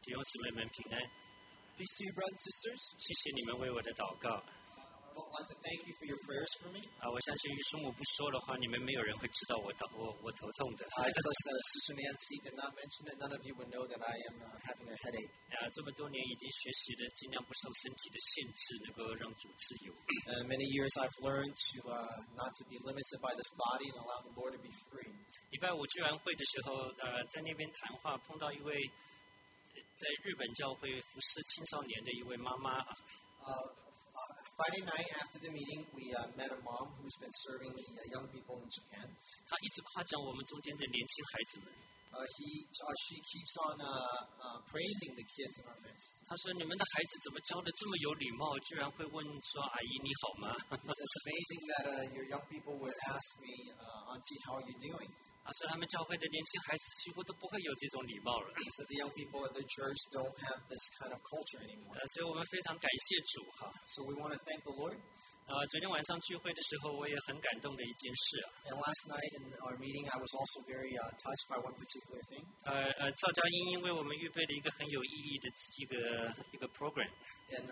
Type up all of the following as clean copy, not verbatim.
弟兄姊妹们平安。 Peace to you, brothers and sisters. 谢谢你们为我的祷告。 I want to thank you for your prayers for me. 我相信于叔母不说的话，你们没有人会知道我头痛的。 I trust that if Sister Nancy did not mention it, none of you would know that I am having a headache. 这么多年已经学习了尽量不受身体的限制，能够让主自由。 Many years I've learned to not to be limited by this body and allow the Lord to be free. 礼拜五聚完会的时候，在那边谈话，碰到一位在日本教会服侍青少年的一位妈妈。 Friday night after the meeting, we met a mom who's been serving the young people in Japan. 她一直夸奖我们中间的年轻孩子们。 She keeps on praising the kids in our midst. 她说：“你们的孩子怎么教的这么有礼貌，居然会问说阿姨你好吗？” It's amazing that your young people would ask me, Auntie, how are you doing? 说他们教会的年轻孩子几乎都不会有这种礼貌了。 So the young people at their church don't have this kind of culture anymore. 所以我们非常感谢主哈。 So we want to thank the Lord. 昨天晚上聚会的时候，我也很感动的一件事。 And last night in our meeting, I was also very touched by one particular thing. 赵佳英因为我们预备了一个很有意义的一个 program。 And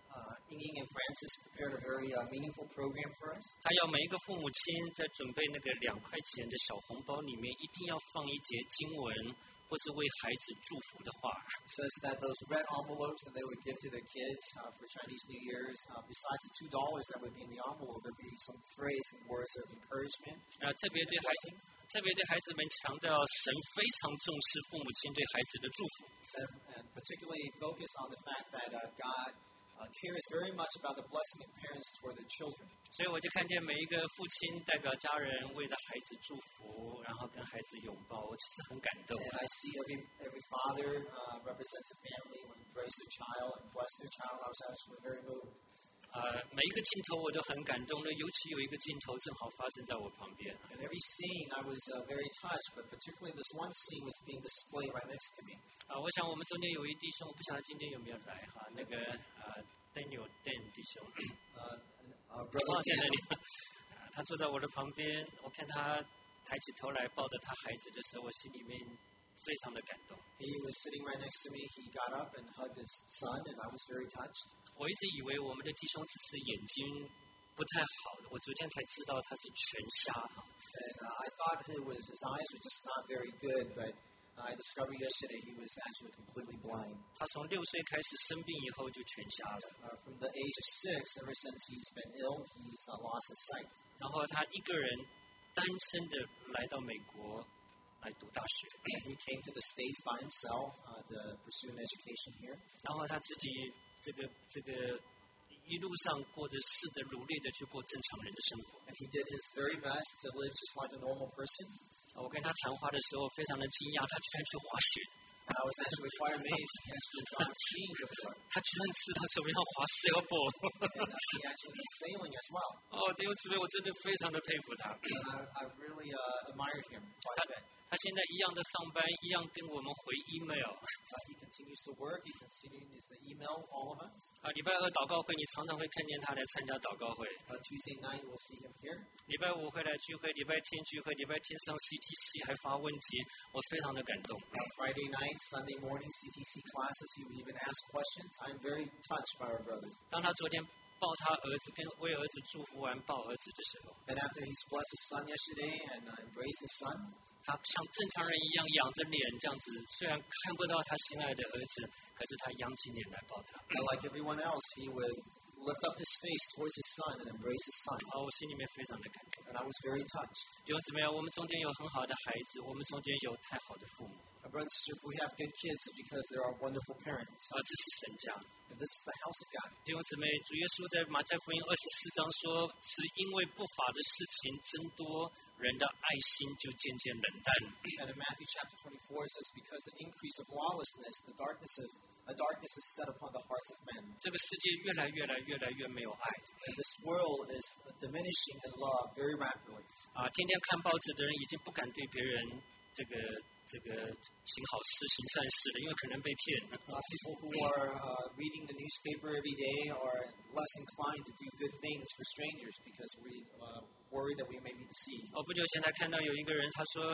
Ying and Francis prepared a very meaningful program for us. 他要每一个父母亲在准备那个2块钱的小红包里面，一定要放一节经文，或是为孩子祝福的话。 It says that those red envelopes that they would give to their kids for Chinese New Year's, besides the $2 that would be in the envelope, there would be some phrase, some words of encouragement. 特别对孩子们强调，神非常重视父母亲对孩子的祝福。 And particularly focus on the fact that God cares very much about the blessing of parents toward their children. 所以我就看见每一个父亲代表家人为了孩子祝福，然后跟孩子拥抱，我其实很感动。 And I see every father represents a family when embrace their child and bless their child. I was actually very moved. 每一个镜头我都很感动的，尤其有一个镜头正好发生在我旁边。 And every scene I was very touched, but particularly this one scene was being displayed right next to me. 我想我们中间有一弟兄，我不晓得今天有没有来哈，那个Daniel Dan 弟兄。在那里，他坐在我的旁边，我看他抬起头来抱着他孩子的时候，我心里面非常的感动。 He was sitting right next to me. He got up and hugged his son, and I was very touched. 我一直以为我们的弟兄只是眼睛不太好的，我昨天才知道他是全瞎哈。 And I thought his eyes were just not very good, but I discovered yesterday he was actually completely blind. 他从6岁开始生病以后就全瞎了。 From the age of 6, ever since he's been ill, he's lost his sight. 然后他一个人单身的来到美国来读大学。 He came to the States by himself to pursue an education here. 然后他自己这个一路上过着试着努力的去过正常人的生活。 And he did his very best to live just like a normal person. 我跟他谈话的时候非常的惊讶，他居然去滑雪。 And I was actually quite amazed. He actually gone skiing before. 他居然知道怎么样滑 sailboat. And he actually did sailing as well. 弟兄姊妹，我真的非常的佩服他。 And I really admired him quite a bit. 他现在一样的上班，一样跟我们回 email。 He continues to work. He continues to email all of us. 礼拜2祷告会，你常常会看见他来参加祷告会。 Tuesday night, we'll see him here. 礼拜5会来聚会，礼拜天聚会，礼拜天上 CTC 还发问题，我非常的感动。 Friday night, Sunday morning, CTC classes, he would even ask questions. I'm very touched by our brother. 当他昨天抱他儿子，跟为儿子祝福完抱儿子的时候， And after he's blessed his son yesterday and embraced his son, 他像正常人一样仰着脸这样子，虽然看不到他心爱的儿子，可是他扬起脸来抱他。 like everyone else, he would lift up his face towards his son and embrace his son. 我心里面非常的感动。 And I was very touched. 弟兄姊妹，我们中间有很好的孩子，我们中间有太好的父母。 My brother and sister, if we have good kids, it's because there are wonderful parents. 这是神家。 And this is the house of God. 弟兄姊妹，主耶稣在马太福音24章说，是因为不法的事情增多，人的爱心就渐渐冷淡。 And in Matthew chapter 24, it says, because the increase of lawlessness, the darkness is set upon the hearts of men. 这个世界越来越没有爱。 And this world is diminishing in love very rapidly. 天天看报纸的人已经不敢对别人这个行好事、行善事了，因为可能被骗。 People who are reading the newspaper every day are less inclined to do good things for strangers because we worry that we may be deceived. 不久前才看到有一个人，他说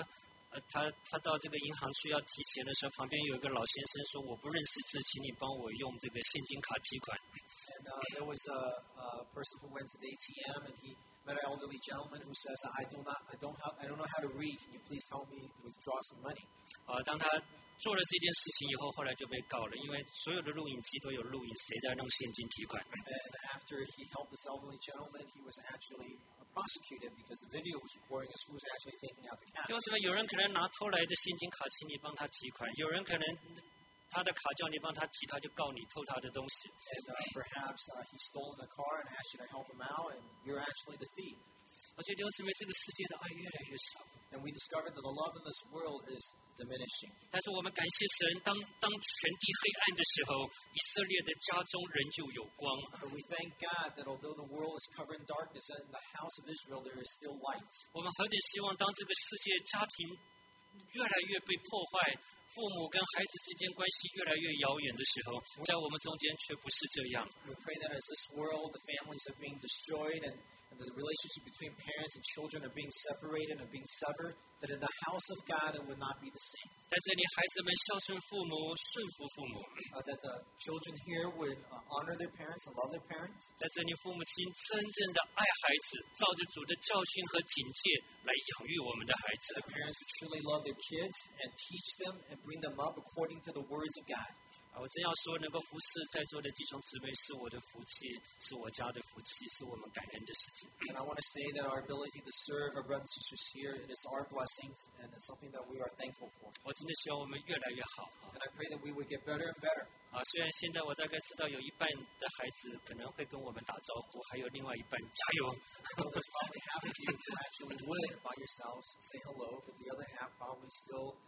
他到这个银行去要提钱的时候，旁边有一个老先生说：“我不认识字，请你帮我用这个现金卡提款。” And there was a person who went to the ATM and he met an elderly gentleman who says, I don't know how to read. Can you please help me withdraw some money? 当他做了这件事情以后，后来就被告了，因为所有的录影机都有录影谁在弄现金提款。 And after he helped this elderly gentleman, he was actually prosecuted because the video was recording us who was actually taking out the cash. 因为什么？有人可能拿偷来的现金卡，请你帮他提款；有人可能他的卡叫你帮他提，他就告你偷他的东西。 And perhaps he's stolen a car and asked you to help him out, and you're actually the thief. 我觉得弟兄姊妹，这个世界的爱越来越少。 And we discovered that the love in this world is diminishing. 但是我们感谢神，当全地黑暗的时候，以色列的家中仍旧有光。 But we thank God that although the world is covered in darkness, in the house of Israel there is still light. 我们何等希望，当这个世界家庭越来越被破坏，父母跟孩子之间关系越来越遥远的时候，在我们中间却不是这样。 We pray that as this world, the families are being destroyed and the relationship between parents and children are being separated and being severed, that in the house of God it would not be the same. 在这里，孩子们孝顺父母，顺服父母。 That the children here would honor their parents and love their parents. 在这里，父母亲真正的爱孩子，照着主的教训和警戒来养育我们的孩子。 The parents would truly love their kids and teach them and bring them up according to the words of God. 我真要说，能够服侍在座的弟兄姊妹是我的福气，是我家的福气，是我们感恩的事情。 And I want to say that our ability to serve our brothers and sisters here, it is our blessings, and it's something that we are thankful for. 我真的希望我们越来越好。 And I pray that we would get better and better. 虽然现在我大概知道有一半的孩子可能会跟我们打招呼，还有另外一半加油。 There's probably half of you who actually would by yourselves say hello, but the other half probably still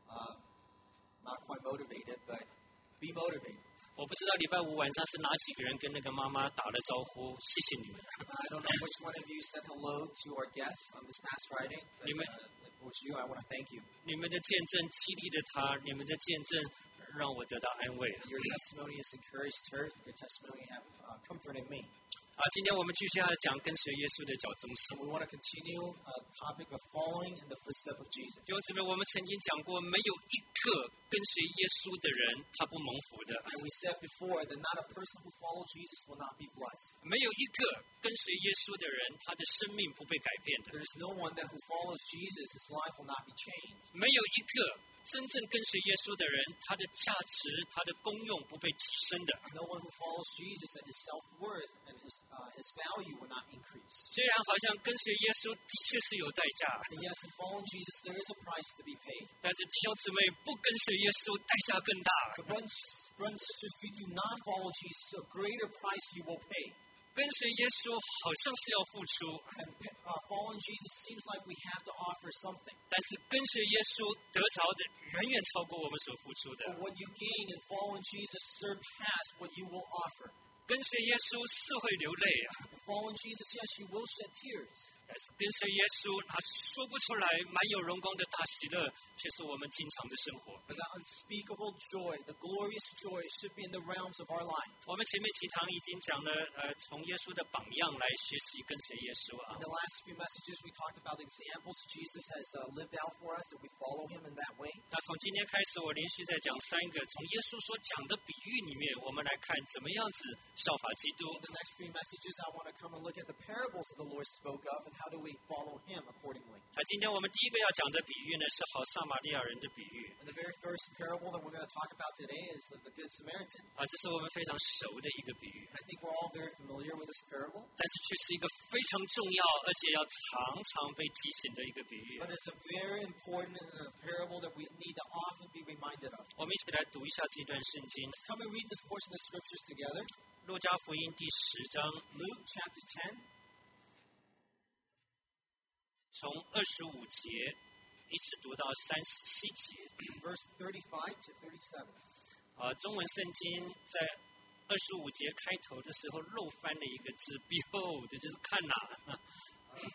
not quite motivated, but be motivated. 我不知道礼拜五晚上是哪几个人跟那个妈妈打了招呼，谢谢你们。 I don't know which one of you said hello to our guests on this past Friday, but if it was you, I want to thank you. 你们的见证激励了他，你们的见证让我得到安慰。 Your testimony has encouraged her. Your testimony has comforted me. 今天我们继续要讲跟随耶稣的脚踪行。 We want to continue the topic of following in the footsteps of Jesus. 弟兄姊妹，我们曾经讲过，没有一个跟随耶稣的人他不蒙福的。 And we said before that not a person who follows Jesus will not be blessed. 没有一个跟随耶稣的人，他的生命不被改变的。 There is no one that who follows Jesus, his life will not be changed. 没有一个真正跟随耶稣的人，他的价值、他的功用不被提升的。 No one who follows Jesus, that his self-worth and his value will not increase. 虽然好像跟随耶稣的确是有代价， And yes, in following Jesus, there is a price to be paid. 但是弟兄姊妹不跟随耶稣，代价更大。 But brothers and sisters, if you do not follow Jesus, a greater price you will pay. 跟随耶稣好像是要付出， And following Jesus seems like we have to offer something. 但是跟随耶稣得着的远远超过我们所付出的。 But what you gain in following Jesus surpass what you will offer. 跟随耶稣是会流泪啊， Following Jesus, yes, you will shed tears. 但是跟随耶稣，那说不出来满有荣光的大喜乐，却是我们经常的生活。 But the unspeakable joy, the glorious joy should be in the realms of our life. 我们前面几堂已经讲了，从耶稣的榜样来学习跟随耶稣啊 In。the last few messages, we talked about the examples Jesus has lived out for us, and we follow him in that way. 那从今天开始，我连续在讲3个从耶稣所讲的比喻里面，我们来看怎么样子效法基督。 In the next 3 messages, I want to come and look at the parables that the Lord spoke of, and how do we follow him accordingly. 那今天我们第一个要讲的比喻呢，是好撒玛利亚人的比喻 And the very first parable that we're going to talk about today is the Good Samaritan. 这是我们非常熟的一个比喻， I think we're all very familiar with this parable, 但是却是一个非常重要而且要常常被提醒的一个比喻。 but it's a very important and a parable that we need to often be reminded of. 我们一起来读一下这段圣经， Let's come and read this portion of the scriptures together. 路加福音第10章， Luke chapter 10, 从25节一直读到37节。 verse 35 to 37. 中文圣经在25节开头的时候漏翻了一个字 ，behold， 就是看哪。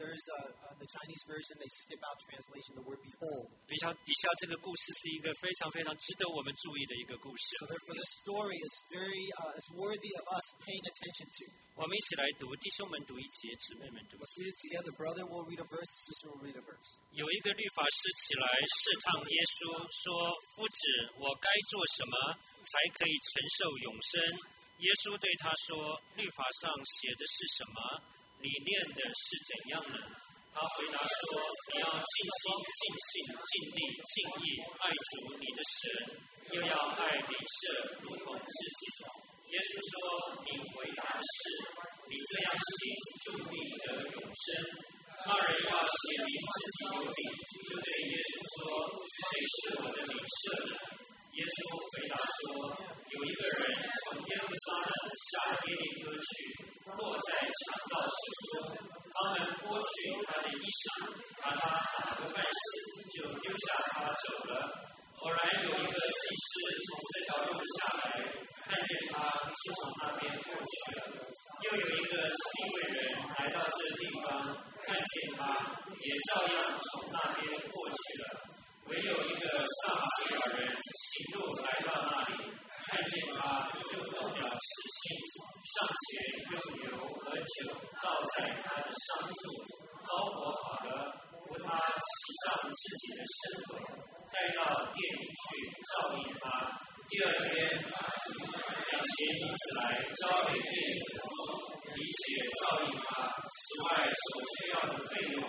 there's the Chinese version, they skip out translation, the word behold. 底下这个故事是一个非常非常值得我们注意的一个故事。 So therefore, this story is is worthy of us paying attention to. 我们一起来读，弟兄们读一节，姊妹们读。 Let's read it together. Brother will read a verse, sister will read a verse. 有一个律法师起来试探耶稣，说：“夫子，我该做什么才可以承受永生？”耶稣对他说：“律法上写的是什么？你念的是怎样呢？”他回答说：“你要尽心、尽性、尽力、尽意爱主你的神，又要爱邻舍如同自己。”耶稣说：“你回答的是，你这样行就必得永生。”那人要显明自己有理，就对耶稣说：“谁是我的邻舍呢？”耶稣回答说：“有一个人从耶路撒冷下耶利哥去，落在强盗手中，他们剥去他的衣裳，把他打个半死，就丢下他走了。偶然有一个祭司从这条路下来，看见他，就从那边过去了。又有一个利未人来到这地方，看见他，也照样从那边过去了。唯有一个撒玛利亚人行路来到那里，看见他，就动了慈心，上前用油和酒倒在他的伤处，膏抹好了，扶他洗上自己的身腿，带到店里去照应他。第二天，两钱银子来交给店主，以且照应他，此外所需要的费用。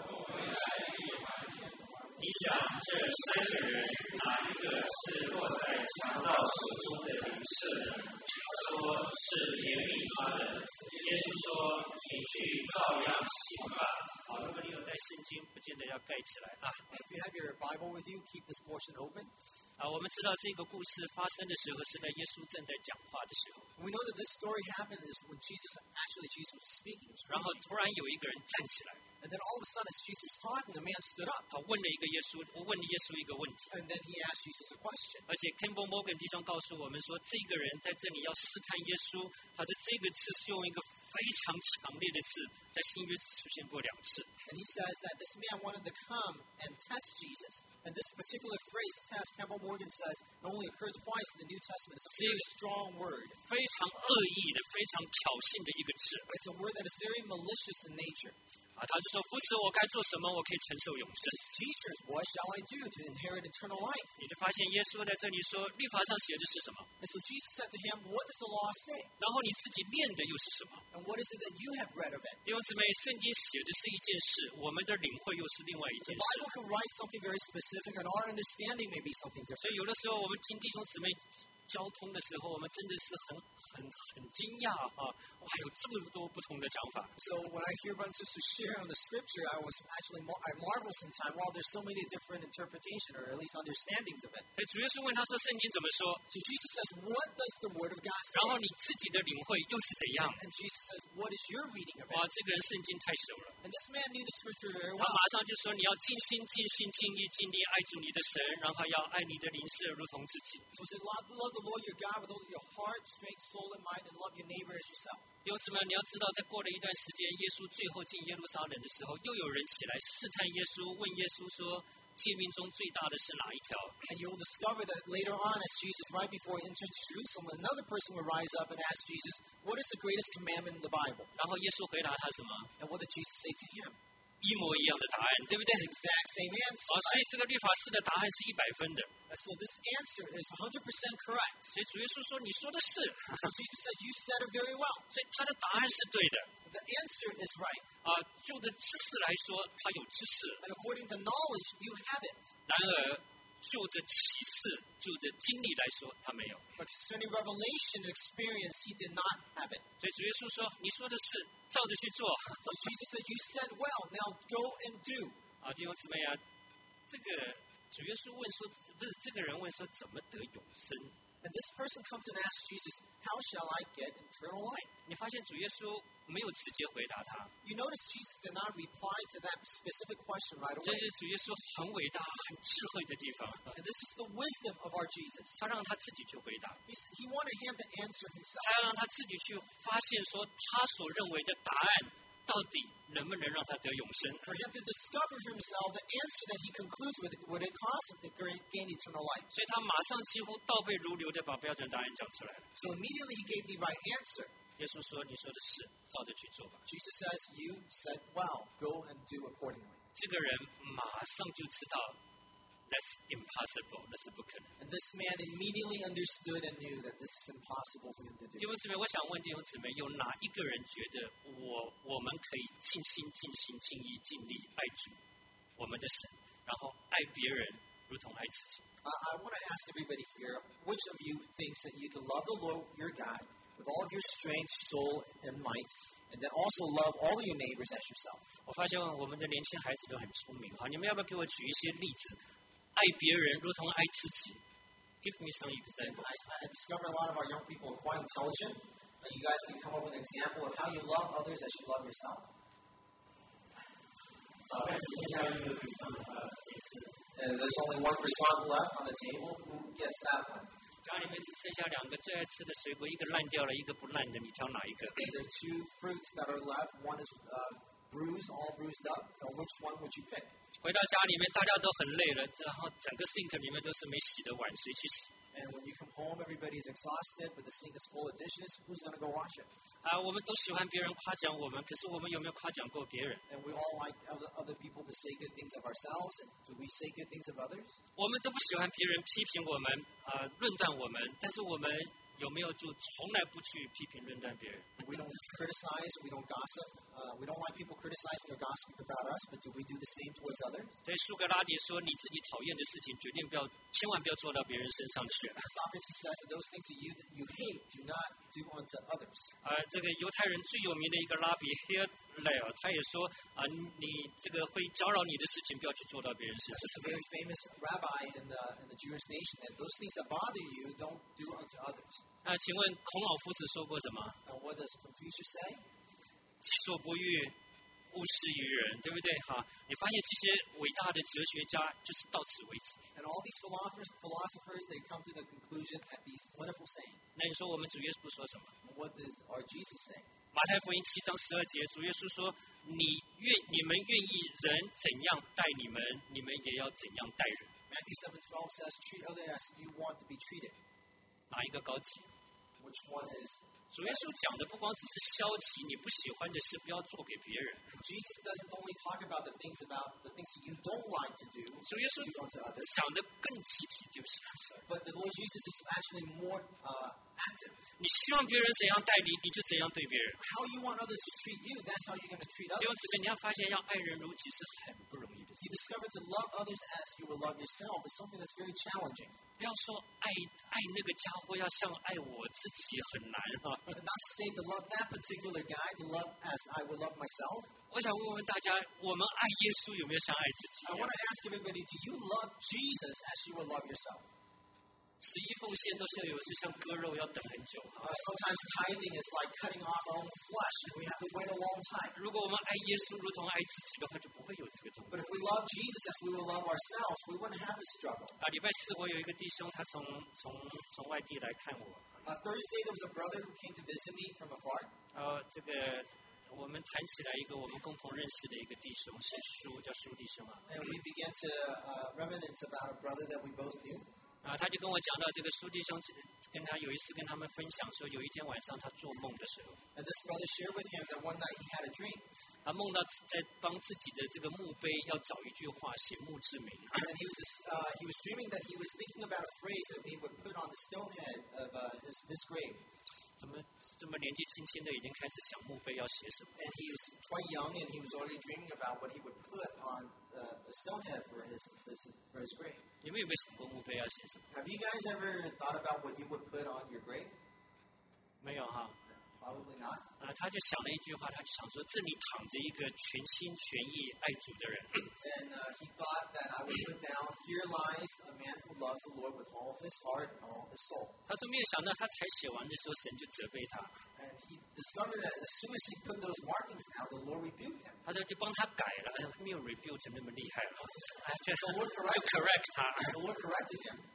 你想这三个人哪一个是落在强盗手中的邻舍呢？他说是怜悯他的。耶稣说：“你去照样行吧。”好，如果你有带圣经，不见得要盖起来啊。 If you have your Bible with you, keep this portion open. 我们知道这个故事发生的时候是在耶稣正在讲话的时候。 We know that this story happened is when Jesus was speaking. 然后突然有一个人站起来。 And then all of a sudden, as Jesus was talking, the man stood up. 他问了耶稣一个问题。 And then he asked Jesus a question. 而且 Campbell Morgan 弟兄告诉我们说，这个人在这里要试探耶稣，他的这个字是用一个非常强烈的字，在新约只出现过2次。 And he says that this man wanted to come and test Jesus. And this particular phrase, test, Campbell Morgan says, only occurred twice in the New Testament. It's a very strong word. 非常恶意的、非常挑衅的一个字。 It's a word that is very malicious in nature. 他就说：“夫子，我该做什么？我可以承受永生。” Teachers, what shall I do to inherit eternal life? 你就发现耶稣在这里说，律法上写的是什么？ And so Jesus said to him, what does the law say? 然后你自己念的又是什么？ And what is it that you have read of it? 弟兄姊妹，圣经写的是一件事，我们的领会又是另外一件 The 事。 Bible can write something very specific, and our understanding may be something 所 different. 以有的时候我们听弟兄姊妹交通的时候，我们真的是很惊讶啊！哇，有这么多不同的讲法。 So when I hear brothers and sisters share on the scripture, I marvel sometimes. Wow, there's so many different interpretations, or at least understandings of it. 所以主耶稣问他说：“圣经怎么说 So Jesus says, what does the word of God？” 然 say? 后你自己的领会又是怎样？ And Jesus says, what is your reading of 哇， it? 这个人圣经太熟了。 And this man knew the scripture very 他 well. 马上就说：“你要尽心、尽性、尽意、尽力爱主你的神，然后要爱你的邻舍如同自己。” So he said, love the Lord your God with all your heart, strength, soul, and mind, and love your neighbor as yourself. 弟兄姊妹，你要知道，在过了一段时间，耶稣最后进耶路撒冷的时候，又有人起来试探耶稣，问耶稣说：“诫命中最大的是哪一条？” And you'll discover that later on, as Jesus, right before he entered Jerusalem, another person will rise up and ask Jesus, what is the greatest commandment in the Bible? 然后耶稣回答他什么？ And what did Jesus say to him? 一模一样的答案，对不对？ The exact same answer. 所以这个律法师的答案是100分的。 So this answer is 100% correct. 所以主耶稣说：“你说的是。” So Jesus said, you said it very well. 所以他的答案是对的。 The answer is right. 就的知识来说，他有知识； And according to knowledge, you have it. 然而，就着启示、就着经历来说，他没有。 But concerning revelation and experience, he did not have it. 所以主耶稣说：“你说的是，照着去做。” So Jesus said, you said well, now go and do. 弟兄姊妹啊，这个主耶稣问说，不是这个人问说，怎么得永生？ And this person comes and asks Jesus, how shall I get eternal life? 你发现主耶稣没有直接回答他， You notice Jesus did not reply to that specific question right 这 away. 是主耶稣很伟大、很智慧的地方。 And this is the wisdom of our Jesus. 他让他自己去回答， He wanted him to answer 他 himself. 要让他自己去发现说，他所认为的答案到底能不能让他得永生。 For him to discover for himself the answer that he concludes with, would it cost him to gain eternal life? 所以他马上几乎倒背如流的把标准答案讲出来了。 So immediately he gave the right answer. 耶稣说：“你说的是，照着去做吧。” Jesus says, you said well, go and do accordingly. 这个人马上就知道 ，That's impossible， 那是不可能。 And this man immediately understood and knew that this is impossible for him to do. 弟兄姊妹，我想问弟兄姊妹，有哪一个人觉得我们可以尽心、尽性、尽意、尽力爱主我们的神，然后爱别人如同爱自己？ I want to ask everybody here, which of you thinks that you can love the Lord your God with all of your strength, soul, and might, and then also love all your neighbors as yourself? 我发现我们的年轻孩子都很聪明，好，你们要不要给我举一些例子？爱别人如同爱自己 ？Give me some examples. I discovered a lot of our young people are quite intelligent. You guys can come up with an example of how you love others as you love yourself. And there's only one croissant left on the table. Who gets that one? 家里面只剩下2个最爱吃的水果，一个烂掉了，一个不烂的，你挑哪一个？ There are 2 fruits that are left. One is bruised, all bruised up. Now, which one would you pick? 回到家里面，大家都很累了，然后整个 sink 里面都是没洗的碗，谁去洗？ And when you come home, everybody's exhausted, but the sink is full of dishes. Who's going to go wash it? 我们都喜欢别人夸奖我们，可是我们有没有夸奖过别人？ And we all like other people to say good things of ourselves. And do we say good things of others? 我们都不喜欢别人批评我们，论断我们，但是我们有没有就从来不去批评论断别人？ We don't criticize, we don't gossip. We don't like people criticizing or gossiping about us, but do we do the same towards others? 所以苏格拉底说：“你自己讨厌的事情，千万不要做到别人身上去。” Socrates says that those things that you hate, do not do unto others. 这个犹太人最有名的一个拉比 Hillel， 他也说你这个会搅扰你的事情，不要去做到别人身上。 It's a very famous rabbi in the Jewish nation, and those things that bother you, don't do unto others. 请问孔老夫子说过什么？ And what does Confucius say? 己所不欲，勿施于人，对不对？好，你发现这些伟大的哲学家就是到此为止。 And all these philosophers, they come to the conclusion at these wonderful sayings. 那你说我们主耶稣说什么？ What does our Jesus say? 马太福音7章12节，主耶稣说：“你们愿意人怎样待你们，你们也要怎样待人。” Matthew 7:12 says, treat others as you want to be treated. 哪一个高级？ Which one is? 主耶稣讲的不光只是消极，你不喜欢的事不要做给别人。 Jesus doesn't only talk about the things that you don't like to do, 主耶稣 do unto others, 讲的更积极，对不起。 but the Lord Jesus is actually more active. 你希望别人怎样待你，你就怎样对别人。 How you want others to treat you, that's how you're going to treat 弟 others. 兄姊妹，你要发现要爱人如己是很不容易的事 You。discover to love others as you will love yourself is something that's very challenging. 不要说爱那个家伙要像爱我自己很难啊。 But not to say to love that particular guy, to love as I will love myself. 我想问问大家，我们爱耶稣有没有像爱自己一 I 样 want to ask everybody, do you love Jesus as you will love yourself? ？11奉献都是有时像割肉要等很久。 Sometimes tithing is like cutting off our own flesh, and we have to wait a long time. 如果我们爱耶稣如同爱自己的话，就不会有这个痛苦。 But if we love Jesus as we will love ourselves, we wouldn't have this struggle. 礼拜4我有一个弟兄，他从外地来看我。 Thursday, there was a brother who came to visit me from afar. 这个我们谈起来一个我们共同认识的一个弟兄，是苏，叫苏弟兄啊。 And we began to reminisce about a brother that we both knew. 他就跟我讲到这个苏弟兄，跟他有一次跟他们分享说，有一天晚上他做梦的时候， And this brother shared with him that one night he had a dream. 他梦到在帮自己的这个墓碑要找一句话写墓志铭。 And he was dreaming that he was thinking about a phrase that he would put on the stonehead of his grave. 怎么这么年纪轻轻的已经开始想墓碑要写什么？ And he was quite young, and he was already dreaming about what he would put on the stonehead for his grave. 你们有没有想过墓碑要写什么？ Have you guys ever thought about what you would put on your grave? 没有哈。 Probably not. 他就想了一句话，他就想说，这里躺着一个全心全意爱主的人。 And he thought that I would put down, here lies a man who loves the Lord with all of his heart and all of his soul. 他说没有想到，他才写完的时候，神就责备他。 And he discovered that as soon as he put those markings down, the Lord rebuked him. 他说就帮他改了，没有 rebuke 那么厉害了，就 The Lord correct 他。 The Lord corrected him.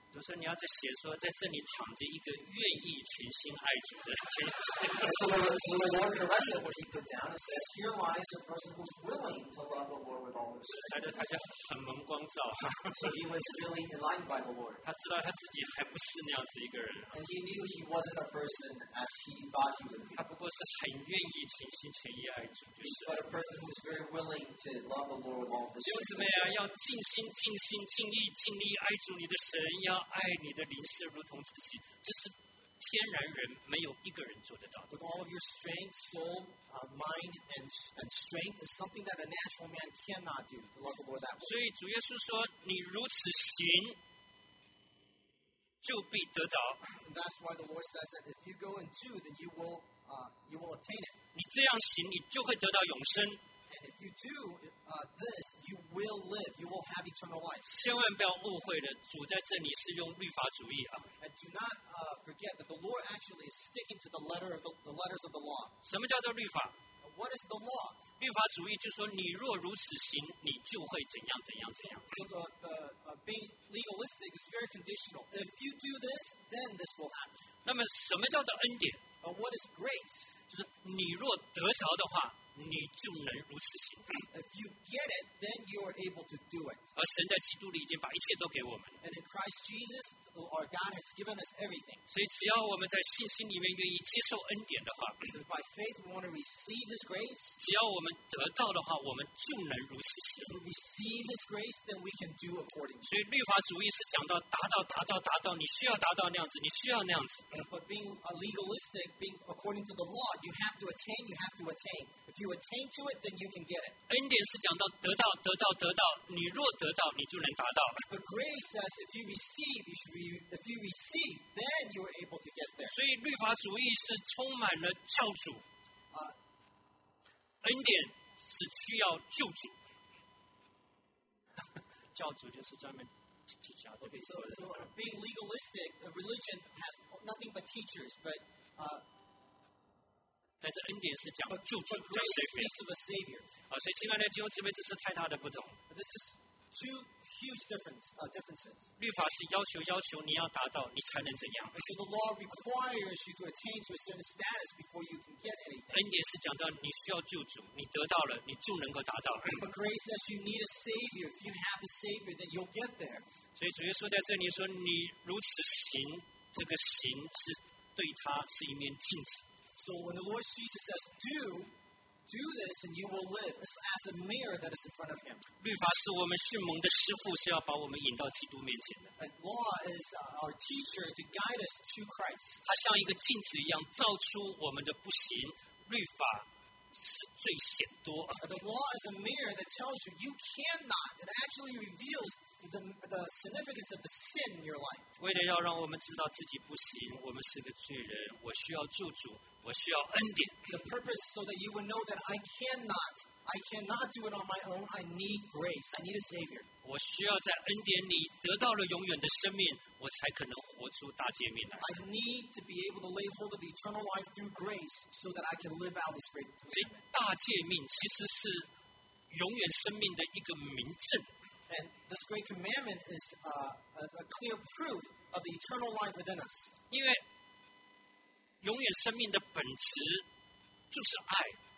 就是你要在写说，在这里躺着一个愿意全心爱主的人。 So the Lord corrected what he put down and says, here lies a person who's willing to love the Lord with all his soul. 他就很蒙光照， So he was really enlightened by the Lord. 他知道他自己还不是那样子一个人， And he knew he wasn't a person as he thought he would be. 他不过是很愿意全心全意爱主就是。 But a person who is very willing to love the Lord with all his 弟兄姊妹 soul. 啊，要尽心、尽心、尽意、尽力爱主你的神，要爱你的邻舍如同自己，这是天然人没有一个人做得到的。 With all of your strength, soul, mind, and strength is something that a natural man cannot do, to love the Lord that way. 所以主耶稣说：“你如此行，就必得着。 And that's why the Lord says that if you go and do, then you will obtain it. 你这样行，你就会得到永生。 And if you do this, you will live. You will have eternal life. 千万不要误会了，主在这里是用律法主义啊。 And do not forget that the Lord actually is sticking to the letters of the law. 什么叫做律法？ What is the law? 律法主义就是说，你若如此行，你就会怎样怎样怎样。 So being legalistic is very conditional. If you do this, then this will happen. 那么，什么叫做恩典？ What is grace? 就是你若得着的话，你就能如此行。 If you get it, then you are able to do it. 而神在基督里已经把一切都给我们， And in Christ Jesus, our God has given us everything. 所以只要我们在信心里面愿意接受恩典的话， If by faith we want to receive His grace, 只要我们得到的话，我们就能如此行。 if we receive His grace, then we can do accordingly. 所以律法主义是讲到达到，你需要达到那样子，你需要那样子。 But being legalistic, being according to the law, you have to attain, you have to attain. If you attain to it, then you can get it. 恩典是讲到得到，你若得到，你就能达到。 But grace says if you receive, then you are able to get there. 所以律法主义是充满了教主，恩典是需要救主。教主就是专门教的。 Okay, so being legalistic, religion has nothing but teachers, but 但是恩典是讲救主， but 讲 grace Savior speaks of a savior. 啊，所以亲爱的弟兄姊妹，这是太大的不同。 This is two huge differences. 律法是要求你要达到，你才能怎样？ And so the law requires you to attain to a certain status before you can get anything. 恩典是讲到你需要救主，你得到了，你就能够达到。 But grace says you need a savior. If you have the savior, then you'll get there. 所以主耶稣在这里说，你如此行，这个行是对他是一面镜子。 So when the Lord Jesus says, do this and you will live, it's as a mirror that is in front of him. 律法是我们迅猛的师傅，是要把我们引到基督面前的。 And law is our teacher to guide us to Christ. 它像一个镜子一样，照出我们的不行。律法是最显多。 The law is a mirror that tells you you cannot. It actually reveals the significance of the sin in your life. 为了要让我们知道自己不行，我们是个罪人，我需要救主，我需要恩典。 The purpose so that you would know that I cannot do it on my own. I need grace. I need a savior. 我需要在恩典里得到了永远的生命，我才可能活出大诫命来。 I need to be able to lay hold of eternal life through grace so that I can live out this great 所以 commandment. 大诫命其实是永远生命的一个明证。 And this great commandment is a clear proof of the eternal life within us. 因为永远生命的本质就是爱。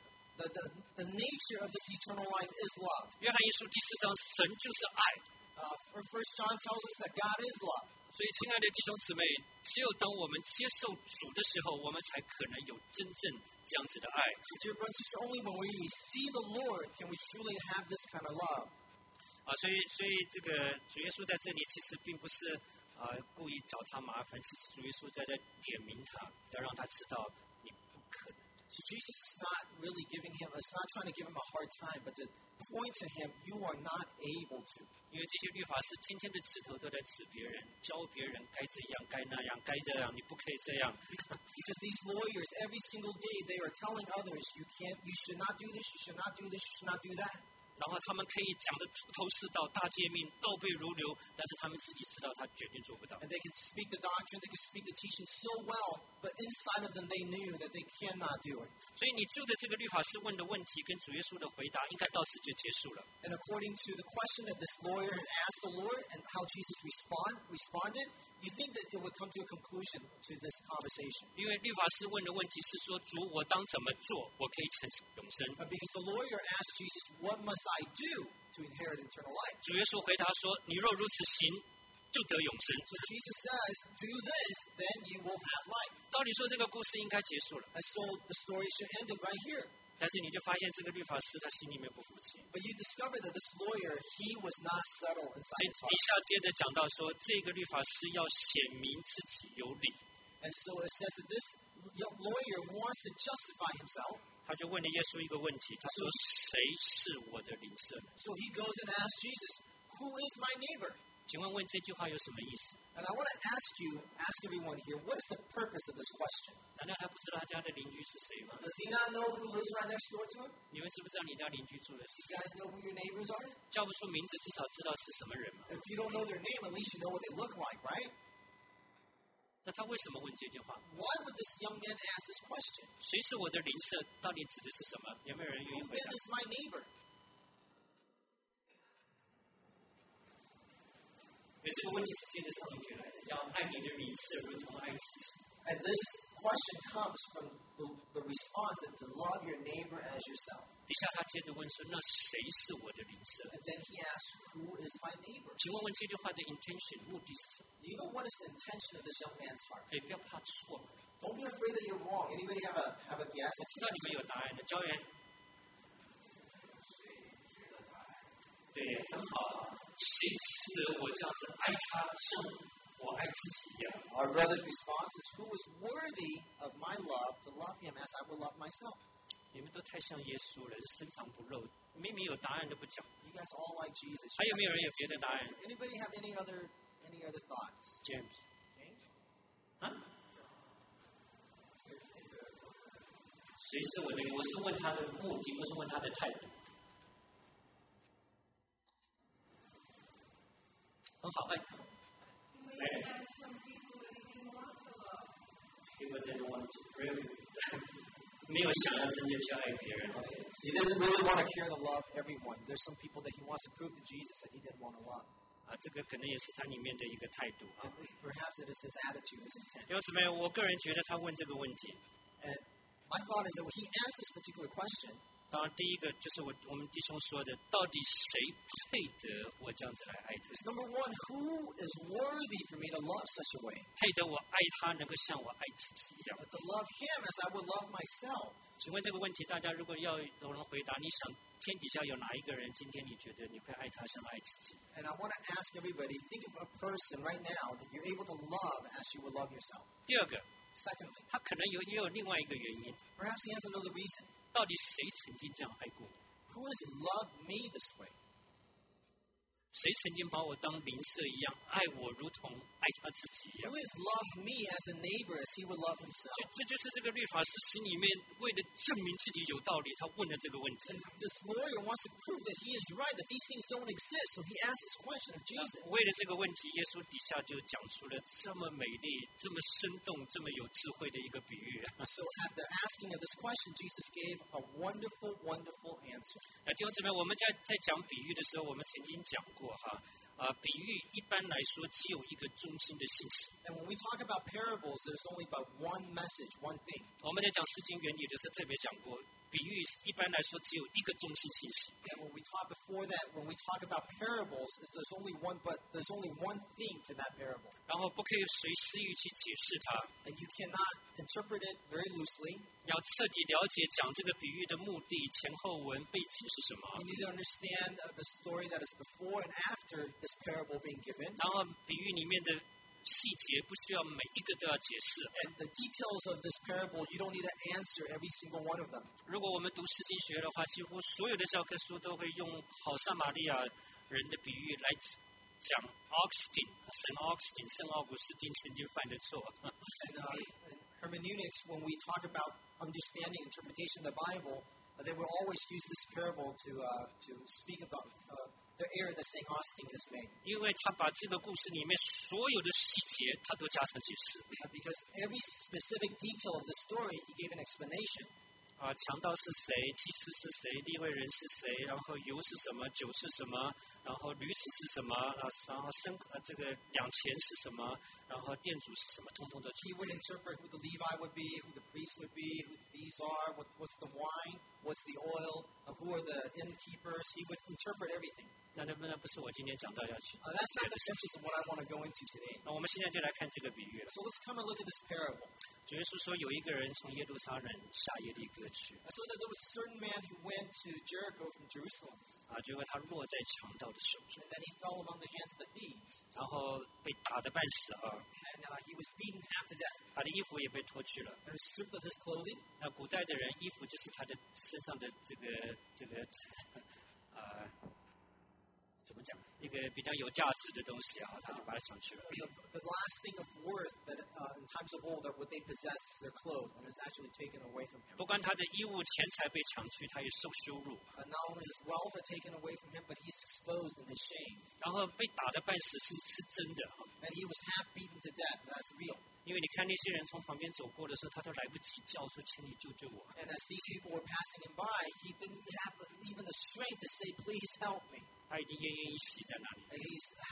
The nature of this eternal life is love. 约翰一书第4章，神就是爱。 First John tells us that God is love. 所以，亲爱的弟兄姊妹，只有当我们接受主的时候，我们才可能有真正这样子的爱。 So, dear brothers and sisters, only when we receive the Lord can we truly have this kind of love. 所以这个主耶稣在这里其实并不是故意找他麻烦，其实主耶稣在这点名他，要让他知道你不可能。 So Jesus is not really it's not trying to give him a hard time, but to point to him, you are not able to. 因为这些律法师天天的指头都在指别人，教别人该怎样、该那样、该这样，你不可以这样。 Because these lawyers, every single day, they are telling others, you should not do this, you should not do this, you should not do that. 然后他们可以讲得头头是道，大诫命倒背如流，但是他们自己知道他绝对做不到。 And they could speak the doctrine, they could speak the teaching so well, but inside of them they knew that they cannot do it. 所以你就的这个律法师问的问题跟主耶稣的回答，应该到此就结束了。 And according to the question that this lawyer had asked the Lord and how Jesus responded, you think that it would come to a conclusion to this conversation. 因为律法师问的问题是说，主，我当怎么做，我可以承受永生？ Because the lawyer asked Jesus, what must I do to inherit eternal life? 主耶稣回答说，你若如此行，就得永生。 So Jesus says, do this, then you will have life. 照理说，这个故事应该结束了， And so the story should end right here. 但是你就发现这个律法师他心里面不服气。 But you discover that this lawyer, he was not settled 所 inside 以 his 底 heart. 下接着讲到说，这个律法师要显明自己有理， And so it says that this lawyer wants to justify himself. 他就问了耶稣一个问题，他说：“谁是我的邻舍呢 So he goes and asks Jesus, who is my neighbor? 请问这句话有什么意思？ And I want to ask everyone here, what is the purpose of this question? 难道他不知道他家的邻居是谁吗？ Does he not know who lives right next door to him? 你们知不知道你家邻居住的是 You 谁？ guys know who your neighbors are? 叫不出名字，至少知道是什么人嘛。 If you don't know their name, at least you know what they look like, right? 那他为什么问这句话？ Why would this young man ask this question? 谁是我的邻舍？到底指的是什么？有没有人愿意 Who 回 then 答？ is my neighbor? 这个问题是接着上一句来的，要爱你的邻舍如同爱自己。 And this question comes from the response that to love your neighbor as yourself. 底下他接着问说：“那谁是我的邻舍 And then he asks, who is my neighbor?？” 请问这句话的 intention 目的是什么？ Do you know what is the intention of this young man's heart? 可以不要怕错。 Don't be afraid that you're wrong. Anybody have a guess? 我知道你们有答案的，教员。对，很好。谁值得我这样子爱他，像我爱自己一样？ Our brother's response is, who is worthy of my love to love him as I would love myself? 你们都太像耶稣了，深藏不露，明明有答案都不讲。 You guys all like Jesus. 还有没有人有别的答案 Anybody have any other thoughts? ？James， James? 啊？谁是我的？我是问他的目的，不是问他的态度。很好，哎。People didn't want to really 没有想要真正去爱别人。 He didn't really want to care to love everyone. There's some people that he wants to prove to Jesus that he didn't want to love. 这个可能也是他里面的一个态度啊。 And perhaps it is his attitude, his intent. 因此没有，我个人觉得他问这个问题， And my thought is that when he asked this particular question, 当然第一个就是我们弟兄说的，到底谁配得我这样子来爱他？ is number one, who is worthy for me to love such a way? 配得我爱他，能够像我爱自己一样。 To love him as I would love myself. 请问这个问题，大家如果要有人回答，你想天底下有哪一个人，今天你觉得你会爱他像爱自己？ And I want to ask everybody, think of a person right now that you're able to love as you would love yourself. 第二个， Secondly, 他可能也有另外一个原因， perhaps he has another reason. 到底谁曾经这样爱过我？ Who has loved me this way? 谁曾经把我当邻舍一样爱我，如同爱他自己一样 Who？has loved me as a neighbor as he would love himself? 这就是这个律法师心里面为了证明自己有道理，他问了这个问题。 And this lawyer wants to prove that he is right, that these things don't exist. So he asks this question of Jesus. 为了这个问题，耶稣底下就讲出了这么美丽、这么生动、这么有智慧的一个比喻。 So at the asking of this question, Jesus gave a wonderful, wonderful answer. 弟兄姊妹，我们在讲比喻的时候，我们曾经讲过哈，比喻一般来说只有一个中心的信息。 And when we talk about parables, there's only but one message, one thing. 我们在讲诗经原理的时候特别讲过，比喻一般来说只有一个中心信息。 And when we talk before that, when we talk about parables, there's only one thing to that parable. 然后不可以随私欲去解释它， And you cannot interpret it very loosely. 要彻底了解讲这个比喻的目的、前后文、背景是什么。 You need to understand the story that is before and after this parable being given. 然后比喻里面的细节不需要每一个都要解释。 And the details of this parable, you don't need to answer every single one of them. 如果我们读诗经学的话，几乎所有的教科书都会用好撒玛利亚人的比喻来讲 Augustine， 圣奥古斯丁曾经犯的错。 And in hermeneutics, when we talk about understanding interpretation of the Bible, they will always use this parable to speak about the error that St. Augustine has made. 因为他把这个故事里面所有的细节，他都加上解释。 Because every specific detail of the story, he gave an explanation. 强盗是谁？祭司是谁？利未人是谁？然后油是什么？酒是什么？然后驴子是什么？然后这个两钱是什么？然后店主是什么？通通都记。 He would interpret who the Levi would be, who the priest would be, who the thieves are, what's the wine, what's the oil, who are the innkeepers. He would interpret everything. 那不是我今天讲到要去。 That's not the essence of what I want to go into today. 那我们现在就来看这个比喻了。 So let's come and look at this parable. 主耶稣说，有一个人从耶路撒冷下耶利哥去。 So that there was a certain man who went to Jericho from Jerusalem. 结果他落在强盗的手中。 And then he fell among the hands of the thieves. 然后被打得半死啊。 And he was beaten half to death. 他的衣服也被脱去了。 And stripped of his clothing. 那古代的人衣服就是他的身上的这个怎么讲？一个比较有价值的东西啊，他就把它抢去了。 The last thing of worth that in times of old that what they possess is their clothes, and it's actually taken away from him. 不光他的衣物钱财被抢去，他也受羞辱。 Not only his wealth are taken away from him, but he's exposed in his shame. 然后被打得半死是真的。 And he was half beaten to death. That's real. 因为你看那些人从旁边走过的时候，他都来不及叫说：“请你救救我。” And as these people were passing him by, he didn't have even the strength to say, "Please help me." 他已经奄奄一息在那里。 And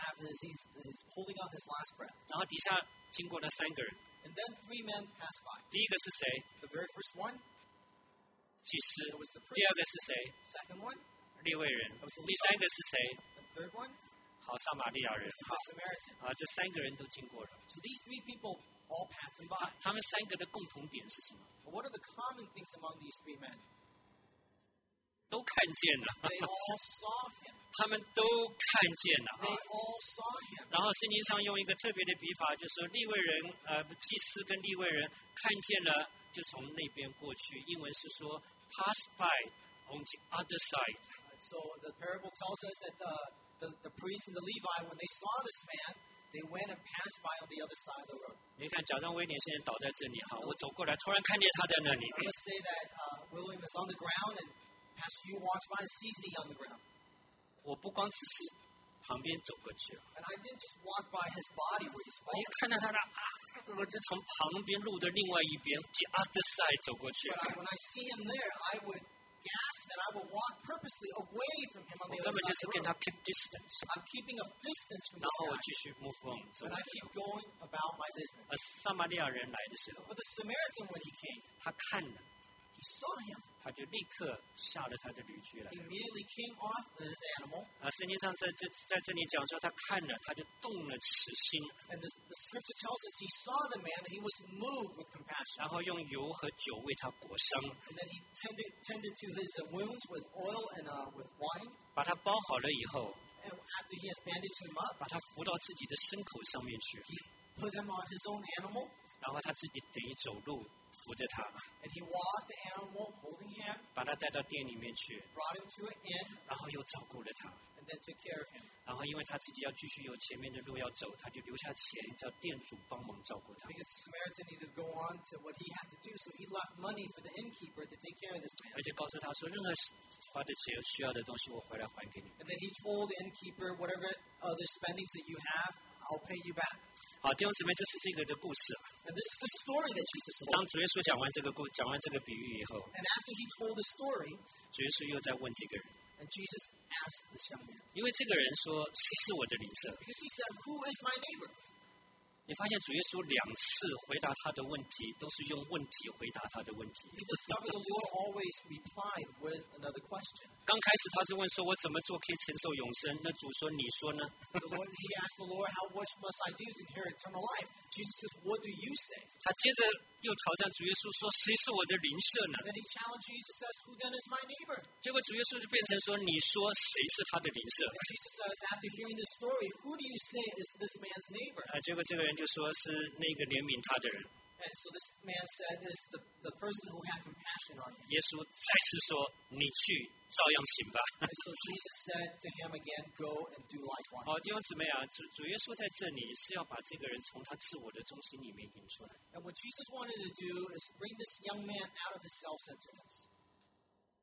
he's holding on his last breath. 然后底下经过了3个人。 And then 3 men passed by. 第一个是谁？ The very first one, 祭司。 it was the 第二 priest. 个是谁？ Second one, 利未人。第3个是谁？ the third one, 好，撒玛利亚人。 the Samaritan. 这3个人都经过了。 So these 3 people all passed him by. 他们3个的共同点是什么？ But what are the common things among these 3 men? 都看见了。 They all saw him. 他们都看见了。 They all saw him. 然后圣经上用一个特别的笔法，就是说利未人祭司跟利未人看见了，就从那边过去。英文是说 pass by on the other side. So the parable tells us that the priest and the Levi, when they saw this man, they went and passed by on the other side of the road. 你看，假装威廉现在倒在这里哈，我走过来，突然看见他在那里。 Let's say that William is on the ground and Pastor Yu walks by and sees me on the ground. 我不光只是旁边走过去， And I didn't just walk by his body where he's 我一 fallen. 看到他了我就从旁边路的另外一边 the other side 走过去。 But when I see him there, I would gasp and I would walk purposely away from him on 我 the 根 other 本就 side 是 of 跟 the 他 road. keep distance， I'm keeping a distance from 然 this 后我 guy. 继续 move on 走 And 过 I 去。 keep going about my business. 撒玛利亚人来的时候， But the Samaritan, when he came, 他看了， he saw him. 他就立刻下了他的驴驹来 He。immediately came off his animal. 圣经上在这里讲说，他看了，他就动了慈心， And the scripture tells us he saw the man and he was moved with compassion. 然后用油和酒为他裹伤， And then he tended to his wounds with oil and with wine. 把他包好了以后， And after he has bandaged him up, 把他扶到自己的牲口上面去， he put him on his own animal. 然后他自己等于走路扶着他， And he walked the animal holding him, 把他带到店里面去， brought him to an inn, 然后又照顾了他。 and then took care of him. 然后因为他自己要继续有前面的路要走，他就留下钱叫店主帮忙照顾他。 Because the Samaritan needed to go on to what he had to do, so he left money for the innkeeper to take care of this man. 而且告诉他说，任何花的钱需要的东西，我回来还给你。 And then he told the innkeeper, whatever other spendings that you have, I'll pay you back. 好，弟兄姊妹，这是这个的故事。 And this is the story that Jesus 当 told. 主耶稣讲完这个比喻以后， And after he told the story, 主耶稣又在问这个人， and Jesus asked this young man, 因为这个人说谁是我的邻舍？ because he said, who is my neighbor? 你发现主耶稣2次回答他的问题，都是用问题回答他的问题。 You discover the Lord always replied with another question. 刚开始他是问说：“我怎么做可以承受永生？”那主说：“你说呢？” He asked the Lord, what must I do to inherit eternal life? Jesus says, what do you say? 他接着又挑战主耶稣说：“谁是我的邻舍呢 Then he challenged Jesus, says, who then is my neighbor?？” 结果主耶稣就变成说：“你说谁是他的邻舍 And Jesus says, after hearing this story, who do you say is this man's neighbor?？” 结果这个人就说是那个怜悯他的人。 And so this man said, is the person who had compassion on him. 耶稣再次说：“你去，照样行吧。” And so Jesus said to him again, go and do likewise. 好，弟兄姊妹啊，主耶稣在这里是要把这个人从他自我的中心里面引出来。 And what Jesus wanted to do is bring this young man out of his self-centeredness.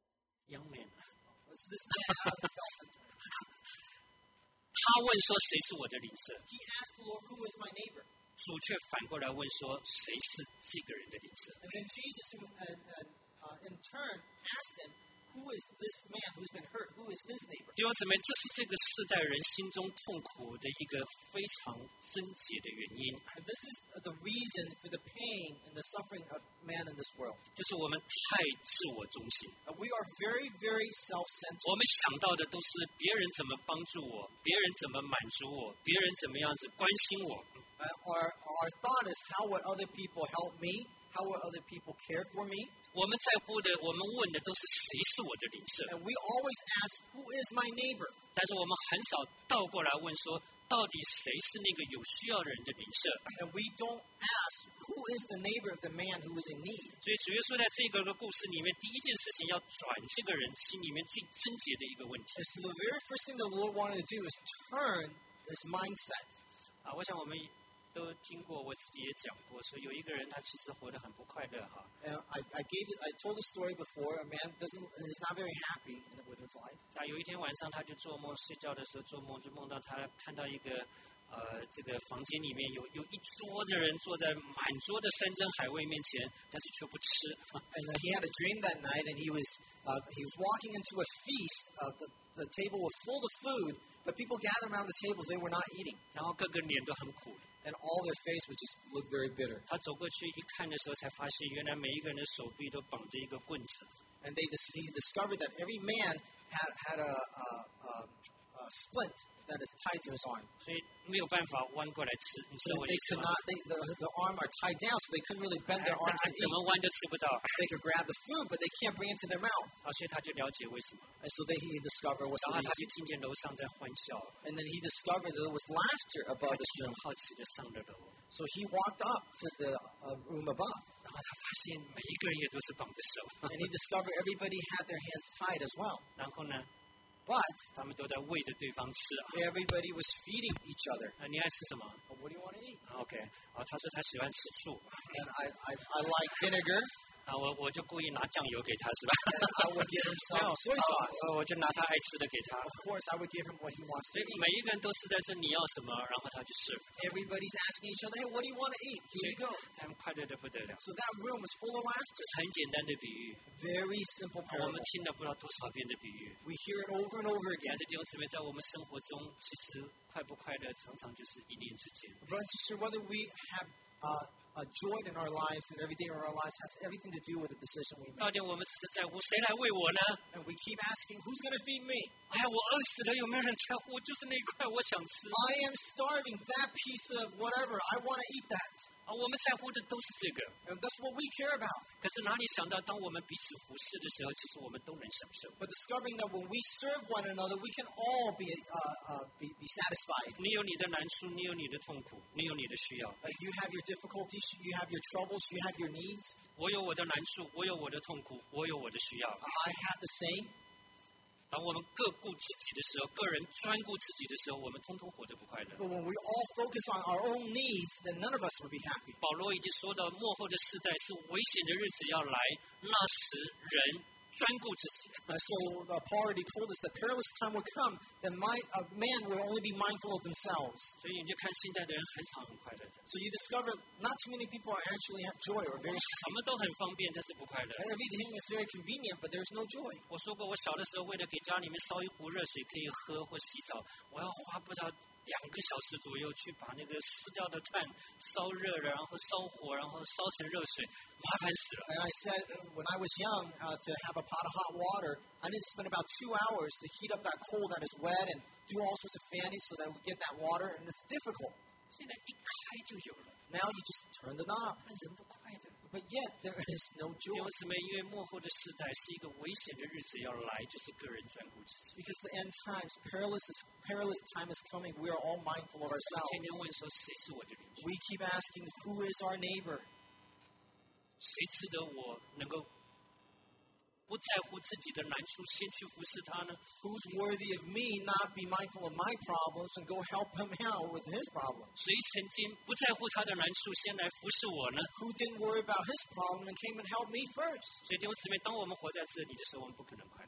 young man， It's this man out of self-centered. 他问说谁是我的邻舍， He asked the Lord, "Who is my neighbor?" 主却反过来问说谁是这个人的邻舍。 And then Jesus, in turn, asked them, "Who is this man who's been hurt? Who is his neighbor?" 弟兄姊妹，这是这个世代人心中痛苦的一个非常症结的原因， And this is the reason for the pain and the suffering of man in this world. 就是我们太自我中心。 We are very, very self-centered. 我们想到的都是别人怎么帮助我，别人怎么满足我，别人怎么样子关心我。 Our thought is, how would other people help me? How would other people care for me? 我们在乎的，我们问的都是谁是我的邻舍， And we always ask, "Who is my neighbor?" 但是我们很少倒过来问说，到底谁是那个有需要的人的邻舍？ And we don't ask, "Who is the neighbor of the man who is in need?" 所以主耶稣在这个故事里面，第一件事情要转这个人心里面最症结的一个问题。 And so the very first thing the Lord wanted to do is turn his mindset. 我想我们都听过，我自己也讲过，说有一个人他其实活得很不快乐哈。 And I told the story before. A man is not very happy with his life. 有一天晚上他就做梦，睡觉的时候做梦，就梦到他看到一个这个房间里面有一桌的人坐在满桌的山珍海味面前，但是却不吃。 And he had a dream that night, and he was walking into a feast. The table was full of food, but people gathered around the tables. They were not eating, 然后个个脸都很苦。 and all their face would just look very bitter. 他走过去一看的时候，才发现原来每一个人的手臂都绑着一个棍子。 And he discovered that every man had a splint that is tied to his arm. 所以没有办法弯过来吃，你知 So 道我 they 意思 could 吗？ not. The arm are tied down, so they couldn't really bend their arms to 怎 eat. 么弯都吃不到。 They could grab the food, but they can't bring it to their mouth. 所以他就了解为什么。 And so he discovered what's 然后 the 他就 reason. 听见楼上在欢笑， And then he discovered that there was laughter 他 above 就 this 很 room. 好奇的上了楼， So he walked up to the room above, 然后他发现每一个人也都是绑着手， and he discovered everybody had their hands tied as well. 然后呢， But 他们都在喂着对方吃啊。 everybody was feeding each other. 你爱吃什么 What do you want to eat? ？OK，他说他喜欢吃醋， And I like vinegar. 我就故意拿酱油给他，是吧？ I would give him some soy sauce. 我就拿他爱吃的给他。 Of course, I would give him what he wants 所 to 以 eat. 每一个人都是在说你要什么，然后他就 serve， Everybody's asking each other, "Hey, what do you want to eat? 所 Here 以 you go." 他们快乐的不得了。 So that room was full of laughter. 很简单的比喻， Very simple 我们 parable. 听了不知道多少遍的比喻。 We hear it over and over 但 again. 是弟兄姊妹，在我们生活中，其实快不快乐，常常就是一念之间。 Brothers and sisters, whether we have joy in our lives and every day of our lives has everything to do with the decision we make. 到底我们只是在乎谁来喂我呢？ And we keep asking, "Who's going to feed me?" 哎呀，我饿死了，有没有人在乎？就是那一块，我想吃 I am starving. That piece of whatever, I want to eat that. 我们在乎的都是这个。 And that's what we care about. 可是哪里想到，当我们彼此服侍的时候，其实我们都能享受。 But discovering that when we serve one another, we can all be satisfied. 你有你的难处，你有你的痛苦，你有你的需要。 You have your difficulties, you have your troubles, you have your needs. 我有我的难处，我有我的痛苦，我有我的需要。 I have the same. 当我们各顾自己的时候，个人专顾自己的时候，我们通通活得不快乐。 But when we all focus on our own needs, then none of us will be happy. 保罗已经说到，末后的世代是危险的日子要来，那时人专顾自己。 So Paul already told us that perilous time will come, that man will only be mindful of themselves. 所以你就看现在的人很少很快乐的， So you discover not too many people actually have joy or very. 什么都很方便，但是不快乐。 Everything is very convenient, but there's no joy. 我说过，我小的时候为了给家里面烧一壶热水可以喝或洗澡，我要花不到2个小时左右去把那个湿掉的炭烧热了，然后烧火，然后烧成热水，麻烦死了。 And I said when I was young to have a pot of hot water, I need to spend about 2 hours to heat up that coal that is wet and do all sorts of fanning so that we get that water, and it's difficult. 现在一开就有了， Now you just turn the knob, 那人不快乐。 but yet there is no 弟 joy 兄姊妹，因为末后的时代是一个危险的日子要来，就是个人专顾自己。 because the end times, perilous time is coming. We are all mindful of 天 ourselves. 天问说谁是我的邻居， We keep asking, who is our neighbor? 谁值得我能够不在乎自己的难处，先去服侍他呢？ Who's worthy of me not be mindful of my problems and go help him out with his problems? 谁曾经不在乎他的难处，先来服侍我呢？ Who didn't worry about his problem and came and helped me first? 所以弟兄姊妹，当我们活在这里的时候，我们不可能快乐。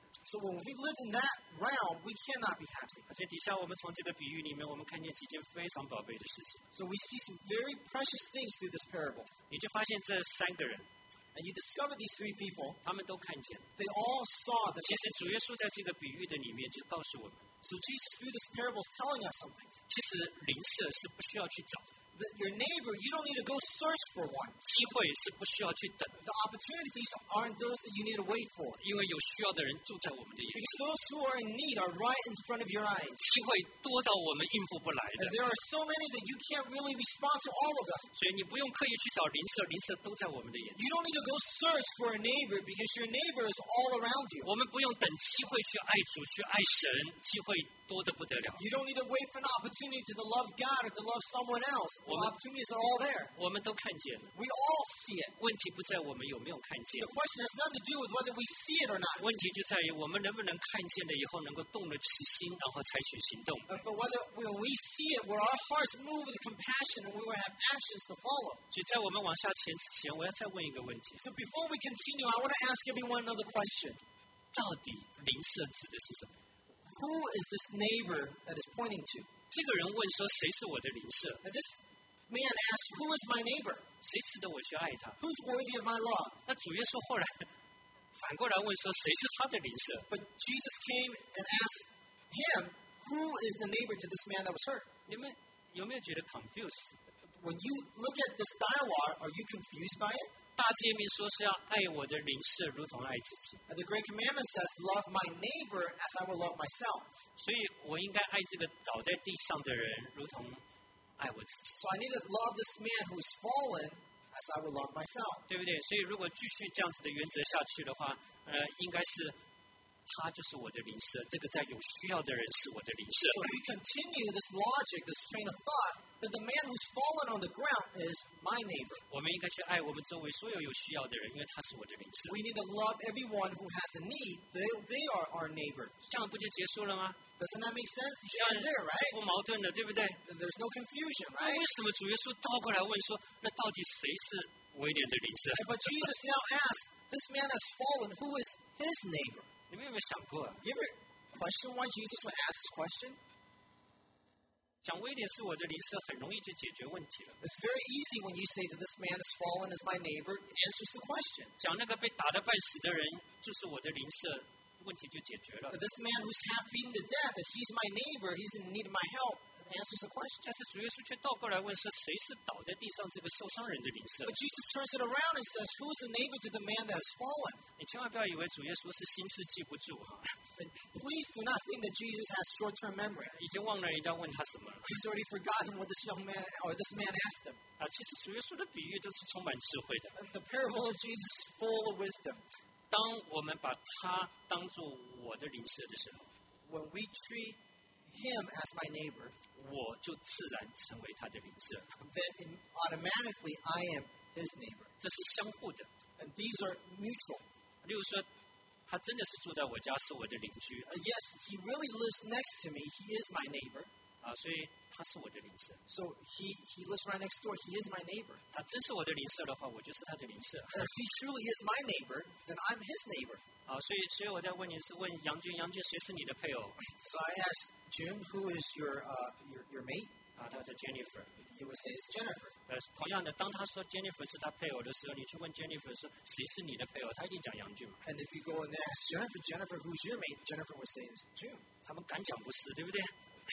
So when we live in that realm, we cannot be happy. 而且底下我们从这个比喻里面，我们看见几件非常宝贝的事情。 So we see some very precious things through this parable. 你就发现这三个人， And you discover these three people, 他们都看见。 they all saw that. 其实主耶稣在这个比喻的里面就告诉我们， So Jesus through this parable is telling us something. 其实邻舍是不需要去找的， That your neighbor, you don't need to go search for one. 机会是不需要去等的， The opportunities aren't those that you need to wait for. 因为有需要的人住在我们的眼前， Because those who are in need are right in front of your eyes. 机会多到我们应付不来 And 的。 there are so many that you can't really respond to all of them. 所以你不用刻意去找邻舍，邻舍都在我们的眼前。 You don't need to go search for a neighbor because your neighbor is all around you. 我们不用等机会去爱主、去爱神，机会多得不得了。 You don't need to wait for an opportunity to love God or to love someone else. The opportunities are all there. 我们都看见了， We all see it. 问题不在我们有没有看见 The，question has nothing to do with whether we see it or not. 问题就在于我们能不能看见了以后能够动了起心，然后采取行动。 But whether when we see it, where our hearts move with compassion and we will have actions to follow. 所以在我们往下前之前，我要再问一个问题： So before we continue, I want to ask everyone another question. 到底邻舍指的是什么？ Who is this neighbor that is pointing to? 这个人问说：“谁是我的邻舍？ And this man asks, who is my neighbor? 谁值得我去爱他 Who's worthy of my love?？” 那主耶稣后来反过来问说：“谁是他的邻舍 But Jesus came and asked him, who is the neighbor to this man that was hurt?？” 你们有没有觉得 confused？ When you look at this dialogue, are you confused by it? 大诫命说是要爱我的邻舍如同爱自己， And the Great Commandment says, love my neighbor as I will love myself. 所以我应该爱这个倒在地上的人如同爱我自己， So I need to love this man who's fallen as I will love myself. 对不对？所以如果继续这样子的原则下去的话，应该是他就是我的邻舍，这个在有需要的人是我的邻舍。 So if we continue this logic, this train of thought, that the man who's fallen on the ground is my neighbor. 我们应该去爱我们周围所有有需要的人，因为他是我的邻舍。 We need to love everyone who has a need. They are our neighbor. 这样不就结束了吗？ Doesn't that make sense? You 这样 end there, right? 不矛盾的，对不对？ There's no confusion, 那 right? 为什么主耶稣倒过来问说，那到底谁是威廉的邻舍？ But Jesus now asks, this man that's fallen, who is his neighbor? 你们有没有想过啊？ You ever question why Jesus would ask this question? 讲威廉是我的邻舍，很容易就解决问题了。 It's very easy when you say that this man is fallen as my neighbor, it answers the question. 讲那个被打得半死的人就是我的邻舍，问题就解决了 But。this man who's half beaten to death, that he's my neighbor, he's in need of my help, it answers the question. 但是主耶稣却倒过来问说，谁是倒在地上这个受伤人的邻舍？ But Jesus turns it around and says, who is the neighbor to the man that has fallen? 你千万不要以为主耶稣是心思记不住哈， And please do not think that Jesus has short-term memory. 已经忘了人家问他什么了 He's already forgotten what this young man or this man asked him. 啊。其实主耶稣的比喻都是充满智慧的。 The parable of Jesus is full of wisdom. 当我们把他当做我的邻舍的时候， When we treat him as my neighbor, 我就自然成为他的邻舍， then automatically I am his neighbor. 这是相互的。 And these are mutual. 例如说，他真的是住在我家，是我的邻居 Yes, he really lives next to me. He is my neighbor. 啊，所以他是我的邻舍。 So he lives right next door. He is my neighbor. 他真是我的邻舍的话，我就是他的邻舍 And if he truly is my neighbor, then I'm his neighbor. 啊。所以我在问你是问杨军，杨军谁是你的配偶 So I asked June, who is your mate? 啊？他叫 Jennifer。 He would say it's Jennifer. 同样的，当他说 Jennifer 是他配偶的时候，你去问 Jennifer 说谁是你的配偶，他一定讲杨军嘛。 And if you go and ask Jennifer, who's your mate? Jennifer would say it's June. 他们敢讲不是，对不对？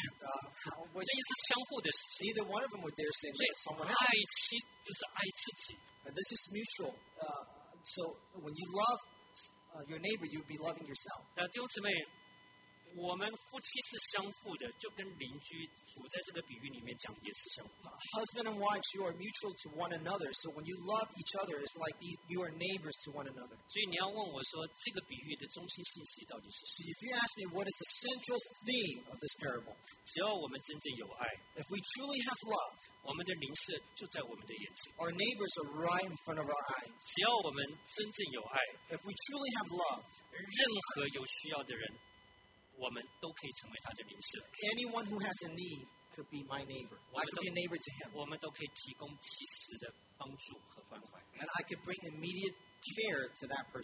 Which 这也是相互的事情。 neither one of them would dare say 所以 it's someone 爱 else. 妻就是爱自己。 And this is mutual. So when you love your neighbor, you would be loving yourself. 弟兄姊妹，我们夫妻是相互的，就跟邻居主在这个比喻里面讲也是相互。 Husband and wives, you are mutual to one another. So when you love each other, it's like you are neighbors to one another. 所以你要问我说，这个比喻的中心信息到底是什 So if you ask me what is the central theme of this parable, 么？只要我们真正有爱， if we truly have love, 我们的邻舍就在我们的眼前。 our neighbors are right in front of our eyes. 只要我们真正有爱， If we truly have love, 任何有需要的人，我们都可以成为他的邻舍， anyone who has a need could be my neighbor. I could be a neighbor to him. 我们都可以提供及时的帮助和关怀。 And I could bring immediate care to that person.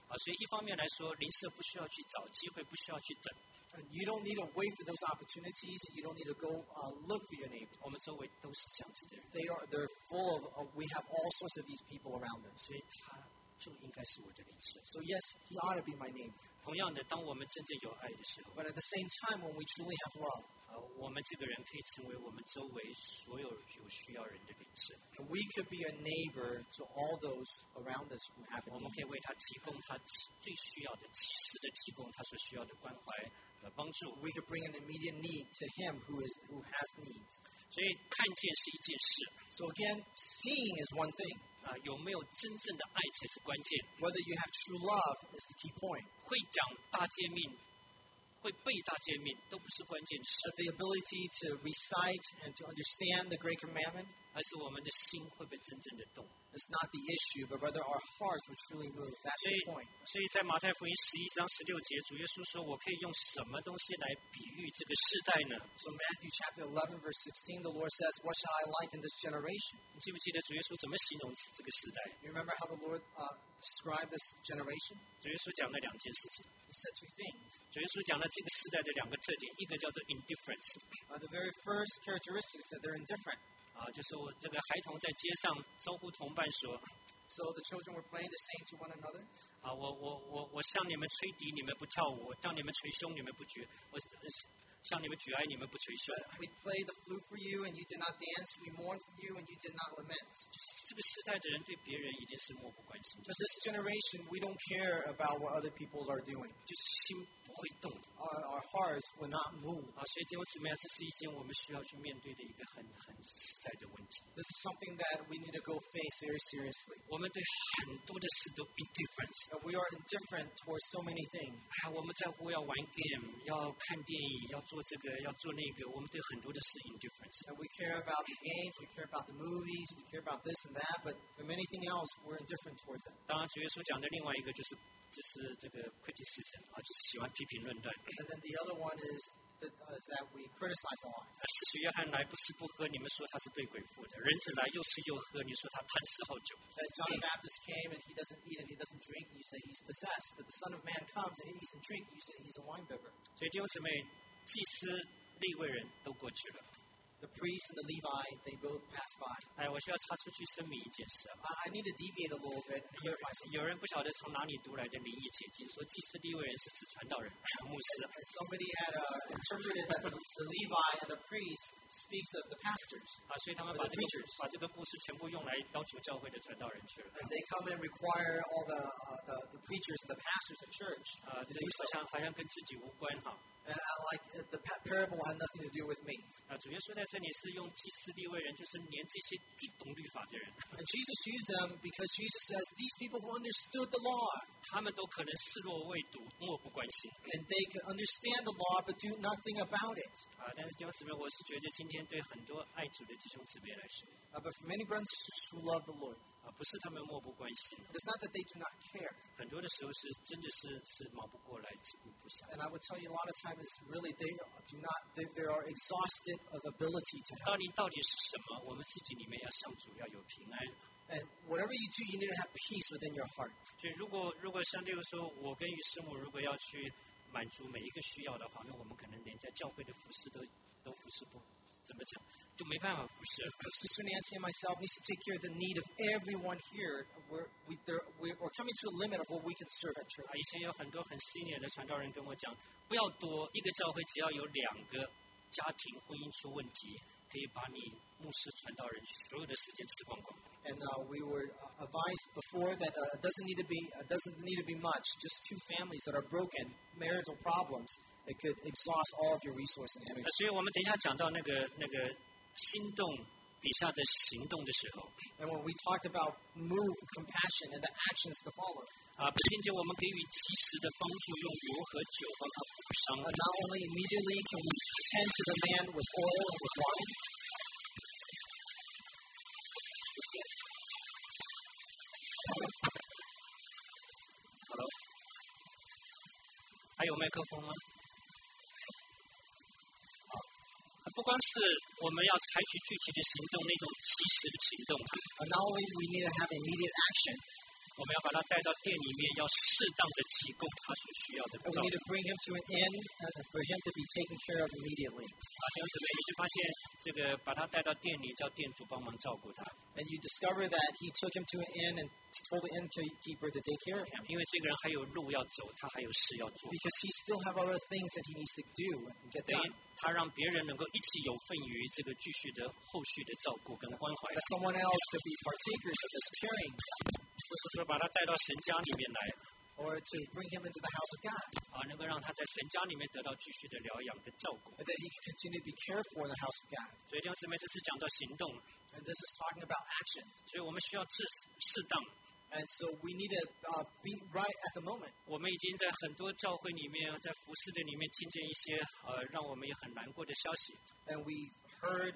所以一方面来说，邻舍不需要去找机会，不需要去等。 And you don't need to wait for those opportunities. You don't need to go look for your neighbor. 我们周围都是这样子的人， They're full of. We have all sorts of these people around us. 所以他就应该是我的邻舍。 So yes, he ought to be my neighbor. 同样的，当我们真正有爱的时候， But at the same time, when we truly have love, 我们这个人可以成为我们周围所有有需要人的邻舍。 we could be a neighbor to all those around us who have a 我们 need. 可以为他提供他最需要的，及时的提供他所需要的关怀和帮助。 We could bring an immediate need to him who has needs. 所以看见是一件事， So again, seeing is one thing. 有没有真正的爱才是关键。 Whether you have true love is the key point. 会讲大诫命，会背大诫命，都不是关键的事， The ability to recite and to understand the great commandment 而是我们的心会不会真正的动。 is not the issue, but whether our hearts will truly move. That's 所以 the point. 所以在马太福音11章16节，主耶稣说：“我可以用什么东西来比喻这个世代呢？” So Matthew chapter 11, verse 16, the Lord says, what shall I liken this generation? 你记不记得主耶稣怎么形容这个时代？ You remember how the Lord described this generation? 主耶稣讲了两件事情。 He said two things. 主耶稣讲了这个时代的两个特点，一个叫做 indifference， The very first characteristic is that they're indifferent. 就是我这个孩童在街上招呼同伴说：“ So the children were playing, they're saying to one another, 我向你们吹笛，你们不跳舞；向你们捶胸，你们不举；我向你们举哀，你们不捶胸。” we played the flute for you and you did not dance. We mourned for you and you did not lament. 这个时代的人对别人已经是漠不关心的 But，this generation, we don't care about what other people are doing. 就是心不会动 Our hearts will not move. 所以弟兄姊妹，这是一件我们需要去面对的一个很实在的问题。 This is something that we need to go face very seriously. 我们对很多的事都 indifference， We are indifferent towards so many things. 我们在乎要玩 game， 要看电影，要做这个，要做那个，我们对很多的事 indifference。 And we care about the games, we care about the movies, we care about this and that, but from anything else, we're indifferent towards it. 当然，主耶稣讲的另外一个就是这个 criticism， 就是喜欢批评论断。 And then the other one is that we criticize a lot. 使徒约翰来不吃不喝，你们说他是被鬼附的；人子来又吃又喝，你说他贪吃好酒。 That John the Baptist came and he doesn't eat and he doesn't drink, and you say he's possessed. But the Son of Man comes and he eats and drinks, and you say he's a winebibber. 所以弟兄姊妹，祭司、利未人都过去了。 The priest and the Levi, they both pass by. 我需要插出去声明一件事。 I need to deviate a little bit and clarify something. 有人不晓得从哪里读来的灵异解经，说祭司、利未人是指传道人、牧师。 Somebody had interpreted that the Levi and the priest speaks of the pastors. 所以他们把这个故事全部用来要求教会的传道人去了。 And they come and require all the preachers and the pastors at church to 这 do 个 so. 好像跟自己无关哈。 And the parable had nothing to do with me. 主耶稣在这里是用祭司、利未人，就是连这些最懂律法的人， And Jesus used them because Jesus says these people who understood the law, 他们都可能视若未睹，漠不关心。 and they could understand the law but do nothing about it. 但是弟兄姊妹，我是觉得今天对很多爱主的弟兄姊妹来说， But for many brothers and sisters who love the Lord, 不是他们漠不关心， it's not that they do not care. 很多的时候是真的是忙不过来，只顾不暇。 And I would tell you a lot of times it's really they are exhausted of ability to help. 到底是什么？我们自己里面要向主要有平安。 And whatever you do, you need to have peace within your heart. 所以如果像例如说，我跟于师母如果要去满足每一个需要的话，那我们可能连在教会的服侍都服侍不怎么讲，就没办法服侍。 Sister Nancy and myself needs to take care of the need of everyone here. We're coming to a limit of what we can serve at church. 以前有很多很 senior 的传道人跟我讲，不要多，一个教会只要有2个家庭婚姻出问题，可以把你牧师、传道人所有的时间吃光光。 And we were advised before that it doesn't need to be much. Just 2 families that are broken, marital problems, it could exhaust all of your resources and energy. 所以我们等一下讲到那个心动底下的行动的时候， And when we talked about move, compassion, and the actions to follow, 并且我们给予及时的帮助，用油和酒帮他补伤。 not only immediately can we tend to the man with oil and with wine, Hello， 还有麦克风吗？不光是我们要采取具体的行动，那种及时的行动， not only we need to have immediate action, 我们要把他带到店里面，要适当的提供他所需要的 And 照 we 顾。 need to bring him to an inn for him to be taken care of immediately. 弟兄姊妹，你就发现这个把他带到店里，叫店主帮忙照顾他， And you discover that he took him to an inn and told the innkeeper to take care of him 因为这个人还有路要走，他还有事要做， because he still have other things that he needs to do and get 等于 done. 他让别人能够一起有份于这个继续的后续的照顾跟关怀。 That someone else could be partakers of this caring 或者说把他带到神家里面来， or to bring him into the house of God, 能够让他在神家里面得到继续的疗养跟照顾。 and that he can continue to be cared for in the house of God. 所以弟兄姊妹，这是讲到行动， And this is talking about actions. 所以我们需要适当。 And so we need to be right at the moment. 我们已经在很多教会里面，在服侍的里面听见一些让我们也很难过的消息。 And we heard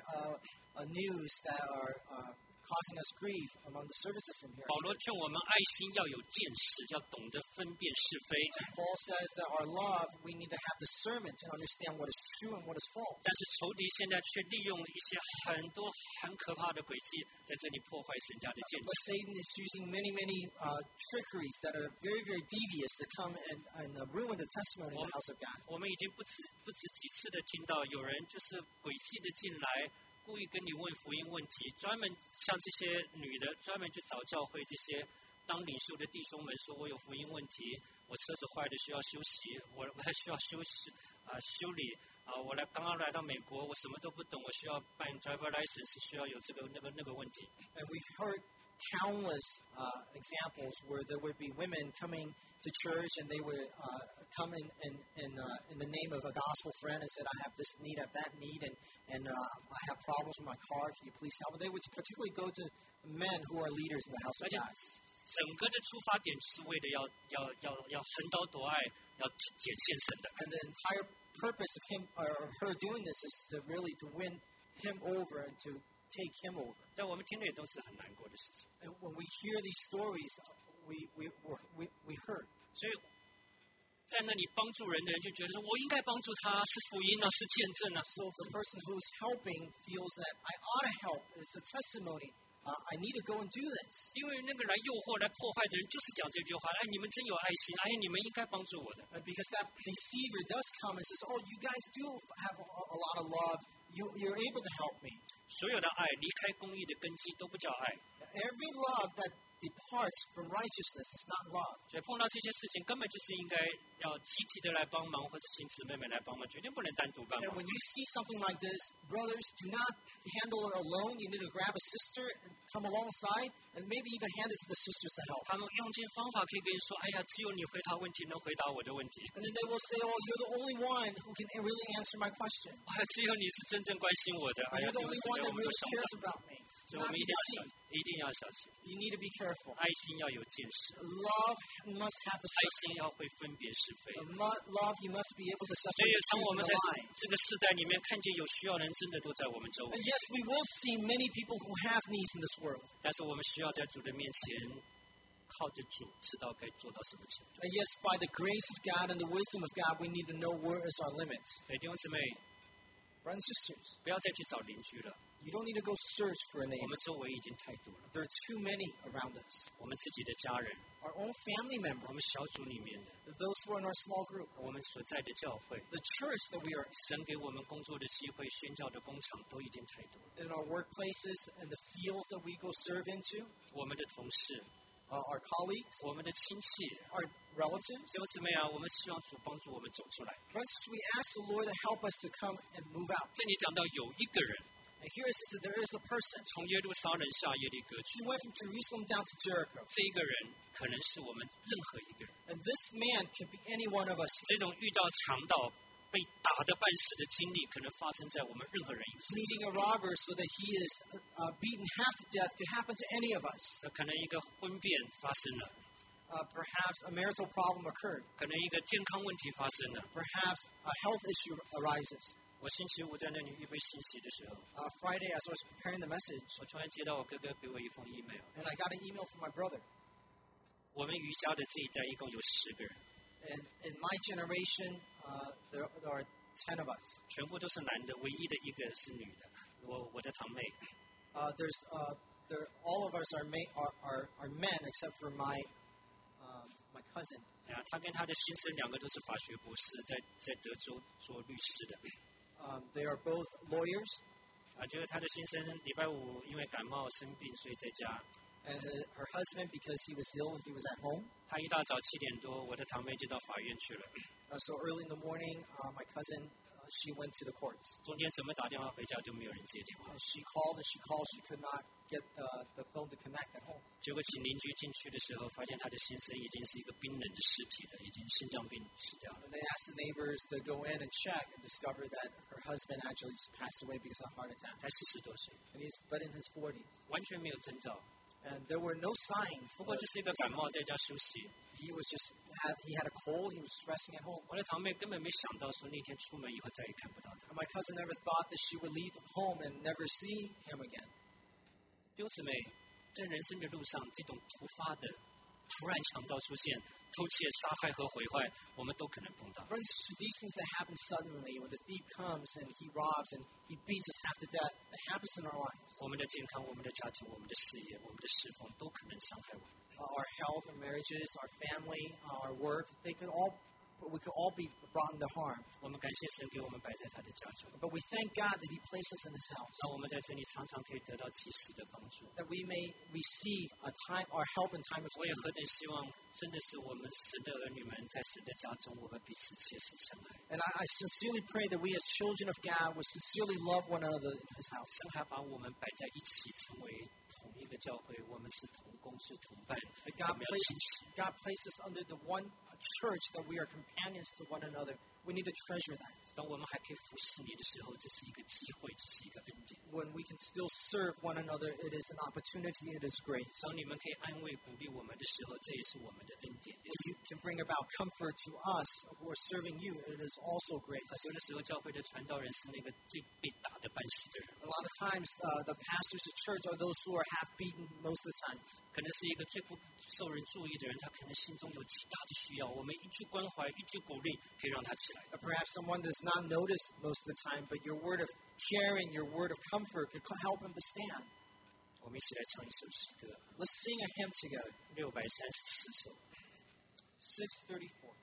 news that are causing us grief among the services in here. 保罗劝我们爱心要有见识，要懂得分辨是非。 Paul says that our love, we need to have discernment to understand what is true and what is false. 但是仇敌现在却利用一些很多很可怕的诡计，在这里破坏神家的见证。 But Satan is using many trickeries that are very, very devious to come and ruin the testimony in the house of God. 我们已经不止几次的听到有人就是诡计的进来，故意跟你问福音问题，专门像这些女的专门去找教会这些当领袖的弟兄们说，我有福音问题，我车子坏的需要休息，我还需要修理我刚刚来到美国，我什么都不懂，我需要办 driver license， 需要有这个那个问题。 And we've heard countless examples where there would be women coming to church and they would come in the name of a gospel friend and said, I have this need, I have that need, and I have problems with my car, can you please help? They would particularly go to men who are leaders in the house of God. 整个的出发点就是为了要横刀夺爱，要捡现成的。 And the entire purpose of him or her doing this is to really to win him over and to take him over. 但我们听的也都是很难过的事情。 And when we hear these stories, we hurt. 所以在那里帮助人的人就觉得说，我应该帮助他，是福音啊，是见证啊。 So the person who's helping feels that I ought to help. It's a testimony. I need to go and do this. 因为那个来诱惑、来破坏的人就是讲这句话，哎，你们真有爱心，哎，你们应该帮助我的。 Because that deceiver does come and says, oh, you guys do have a lot of love. You're able to help me. 所有的爱离开公义的根基都不叫爱。 Every love that departs from righteousness is not love. 所以碰到这些事情，根本就是应该要集体的来帮忙，或者亲姊妹们来帮忙，绝对不能单独帮 And 忙。 when you see something like this, brothers, do not handle it alone. You need to grab a sister and come alongside and maybe even hand it to the sisters to help. 他们用尽方法可以跟你说，哎呀，只有你回答问题能回答我的问题， And then they will say, oh, you're the only one who can really answer my question. 哎，只有你是真正关心我的，哎呀， You're 这 the 个 only 姊 one 妹 that 我们都 really 想不 cares 到， about me. 所 Do 以我 not 们 be 一定要小 deceived. 心，一定要小心， You need to be careful. 爱心要有见识， Love must have 爱 discernment. 心要会分别是非。 Love, you must be able to 所 separate 以 the 当 truth 我 from 们 the 在 lie. 这个时代里面看见有需要的人，真的都在我们周围 And，yes, we will see many people who have needs in this world. 但是我们需要在主的面前，靠着主知道该做到什么程度。 And yes, by the grace of God and the wisdom of God, we need to know where is our limit. 所以弟兄姊妹， Brothers and sisters, 不要再去找邻居了， you don't need to go search for a 我 neighbor. 们周围已经太多了。 There are too many around us. 我们自己的家人， Our own family 我 members, 们小组里面的， those who are in our small group, 我们所在的教会， the church that we are 神给我们工作的机会、宣教的工厂都已经太多了。 in our workplaces and the fields that we go serve into, 我们的同事、 our colleagues, 我们的亲戚， our relatives. 弟兄姊妹啊，我们希望主帮助我们走出来。 Brothers, we ask the Lord to help us to come and move out. 这里讲到有一个人 And here it says that there is a person. 从耶路撒冷下耶利哥去， He went from Jerusalem down to Jericho. 这一个人可能是我们任何一个人。 And this man can be any one of us. 这种遇到强盗、被打得半死的经历，可能发生在我们任何人身上。 Meeting a robber so that he is beaten half to death could happen to any of us. 可能一个婚变发生了， Perhaps a marital problem occurred. 可能一个健康问题发生了。 Perhaps a health issue arises. 我星期五在那里预备信息的时候， Friday, as I was preparing the message, 我突然接到我哥哥给我一封 email。 and I got an email from my brother. 我们瑜伽的这一代一共有10个人， And in my generation, there are 10 of us. 全部都是男的，唯一的一个是女的，我的堂妹。 all of us are men except for my cousin. 他跟他的先生两个都是法学博士，在德州做律师的。 They are both lawyers. 就是他的先生礼拜五因为感冒生病，所以在家。 And her husband, because he was ill, he was at home. 他一大早7点多，我的堂妹就到法院去了。 So early in the morning, my cousin, she went to the courts. 中间怎么打电话回家都没有人接电话。 She called and she called. She could not get the phone to connect at home. 结果请邻居进去的时候，发现他的先生已经是一个冰冷的尸体了，已经心脏病死掉了。 And they asked the neighbors to go in and check and discover that her husband actually just passed away because of a heart attack. 才40多岁， But in his 40s. 完全没有征兆。 And there were no signs. 不过就是一个感冒，在家休息。 He had a cold. He was resting at home. 我的堂妹根本没想到说那天出门以后再也看不到他。 And my cousin never thought that she would leave home and never see him again. 弟兄姊妹，在人生的路上，这种突发的、突然强盗出现、偷窃、杀害和毁坏，我们都可能碰到。 Brothers and sisters, these things that happen suddenly, when the thief comes and he robs and he beats us half to death, that happens in our lives. 我们的健康、我们的家庭、我们的事业、我们的侍奉，都可能伤害我们。 Our health, our marriages, our family, our work, we could all be brought into harm. 我们感谢神给我们摆在他的家中。 But we thank God that He placed us in His house. 让我们在这里常常可以得到及时的帮助。 That we may receive our help in time of 我也 need. 何等希望，真的是我们神的儿女们在神的家中，我们彼此切实相爱。 And I sincerely pray that we as children of God would sincerely love one another in His house. 神还把我们摆在一起，成为同一个教会，我们是同工，是同伴。 That 我们要珍惜。 God placed us under the one church that we are companions to one another. We need to treasure that. 当我们还可以服侍你的时候，这是一个机会，这是一个恩典。 When we can still serve one another, it is an opportunity, it is grace. 当你们可以安慰、鼓励我们的时候，这也是我们的恩典，也 If 是 you can bring about comfort to us who are serving you, it is also grace. 很多的时候，教会的传道人是那个最被打的半死的人， A lot of times, the pastors of church are those who are half beaten most of the time. 可能是一个最不受人注意的人，他可能心中有极大的需要，我们一句关怀、一句鼓励，可以让他起来。 Perhaps someone does not notice most of the time, but your word of caring, your word of comfort could help him to stand. 我们一起来唱一首诗歌， Let's sing a hymn together. 634首。 634.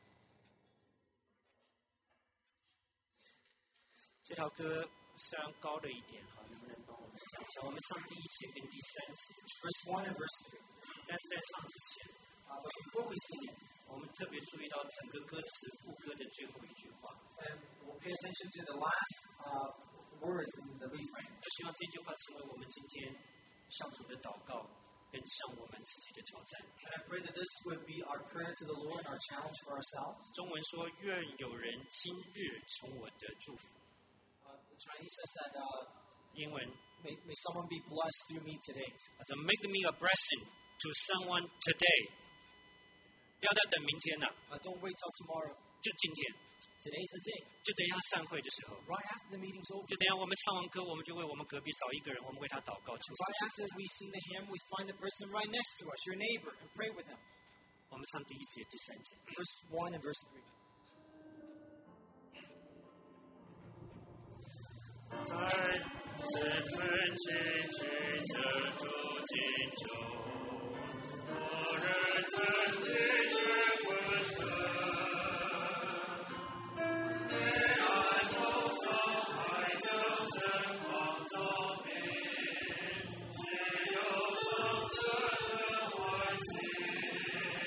这条歌虽然高了一点，哈，能不能帮我们讲一下？我们唱第1节跟第3节， Verse 1 and verse 2. 但是在唱之前， But before we sing it, 我们特别注意到整个歌词副歌的最后一句话。 and we'll pay attention to the last words in the refrain. 我希望这句话成为我们今天向主的祷告，跟向我们自己的挑战。 And I pray that this would be our prayer to the Lord and our challenge for ourselves. 中文说：“愿有人今日从我的祝福。 The Chinese says that 英文 may someone be blessed through me today. 他说 ：“Make me a blessing to someone today。”不要再等明天了， Don't wait till tomorrow. 就今天， Today's the day. 就等一下散会的时候， Right after the meeting's over. 就等一下我们唱完歌，我们就为我们隔壁找一个人，我们为他祷告，求神 Right 祝 after we sing the hymn, we find the person right next to us, your neighbor, and pray with him. 福。我们唱第1节、第3节。 Verse 1 and verse 3. 在这份奇迹的途径中，我认真地去滚腾，黑暗笼罩，海角晨光照明，只有生存的欢喜。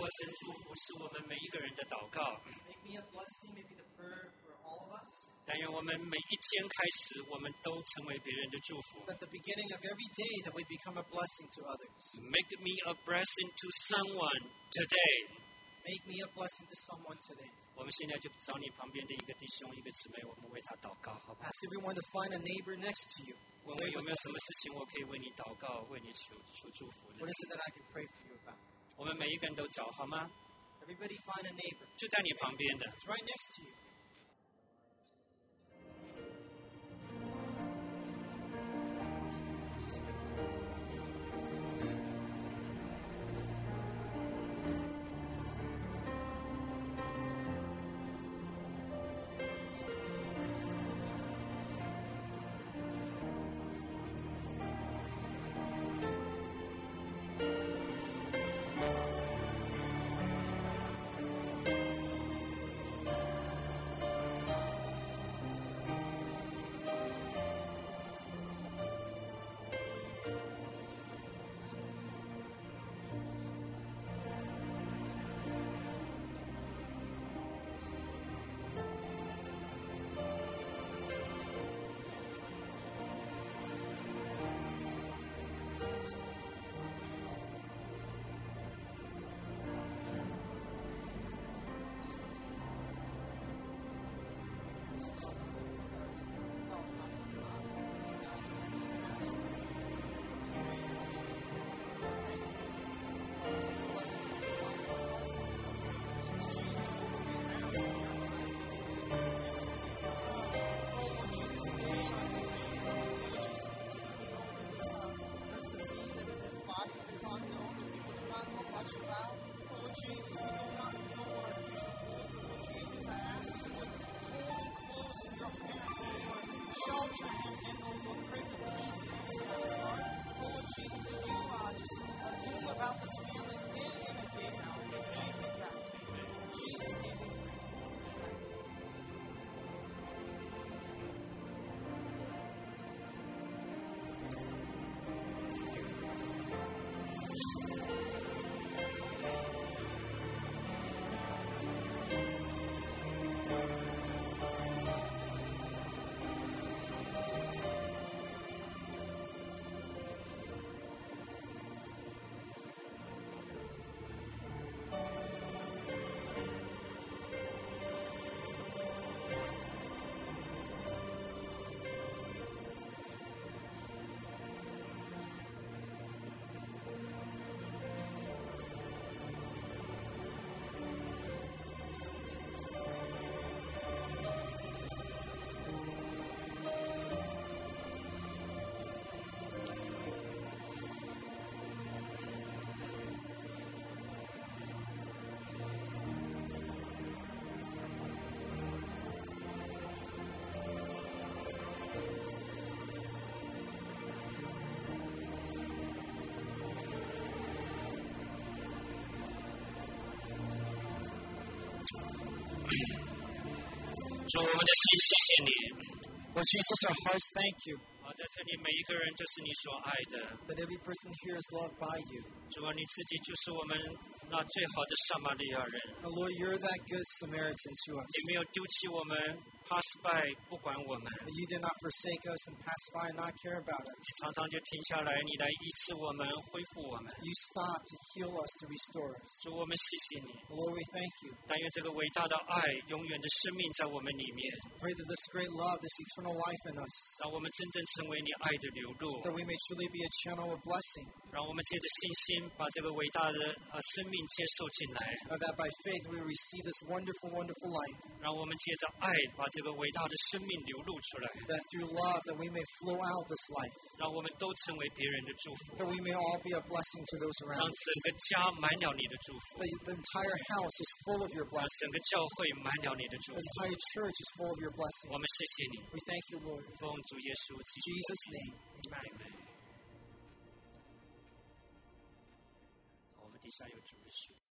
成祝福是我们每一个人的祷告。 Make me a blessing, maybe the prayer for all of us. 但愿我们每一天开始，我们都成为别人的祝福。 At the beginning of every day that we become a blessing to others. Make me a blessing to someone today. Make me a blessing to someone today. 我们现在就找你旁边的一个弟兄、一个姊妹，我们为他祷告，好不好？ Ask everyone to find a neighbor next to you. 问问有没有什么事情我可以为你祷告、为你求祝福的 What？ is it that I can pray for you about? 我们每一个人都找好吗？ Everybody find a neighbor. 就在你旁边的。 It's right next to you. About this family day in and day out. Thank you, God. In Jesus' name. 主，我们的心谢谢你。 Lord Jesus, our hearts thank you 好，在这里每一个人就是你所爱的。 that every person here is loved by you. 主啊，你自己就是我们那最好的撒玛利亚人。 And Lord, you're that good Samaritan to us. 你没有丢弃我们 pass by 不管我们， You did not forsake us and pass by and not care about us. 常常就停下来，你来医治我们，恢复我们。 You stopped to heal us, to restore us. 主，我们谢谢你。 Lord, we thank you. 但愿这个伟大的爱，永远的生命在我们里面， Pray that this great love, this eternal life in us, 让我们真正成为你爱的流露。 that we may truly be a channel of blessing. 让我们借着信心，把这个伟大的生命接受进来。 That by faith we receive this wonderful, wonderful life. 让我们借着爱，把这个伟大的生命流露出来。 That through love that we may flow out this life. 让我们都成为别人的祝福。 That we may all be a blessing to those 让 around 整 us. 个家满了你的祝福。 The entire house is full of your 让 blessing. 整个教会满了你的祝 The 福。 entire church is full of your blessing. 我们谢谢你， We thank you, Lord. 奉主耶稣基 In 督 Jesus' name. 的名。我们底下有主日学。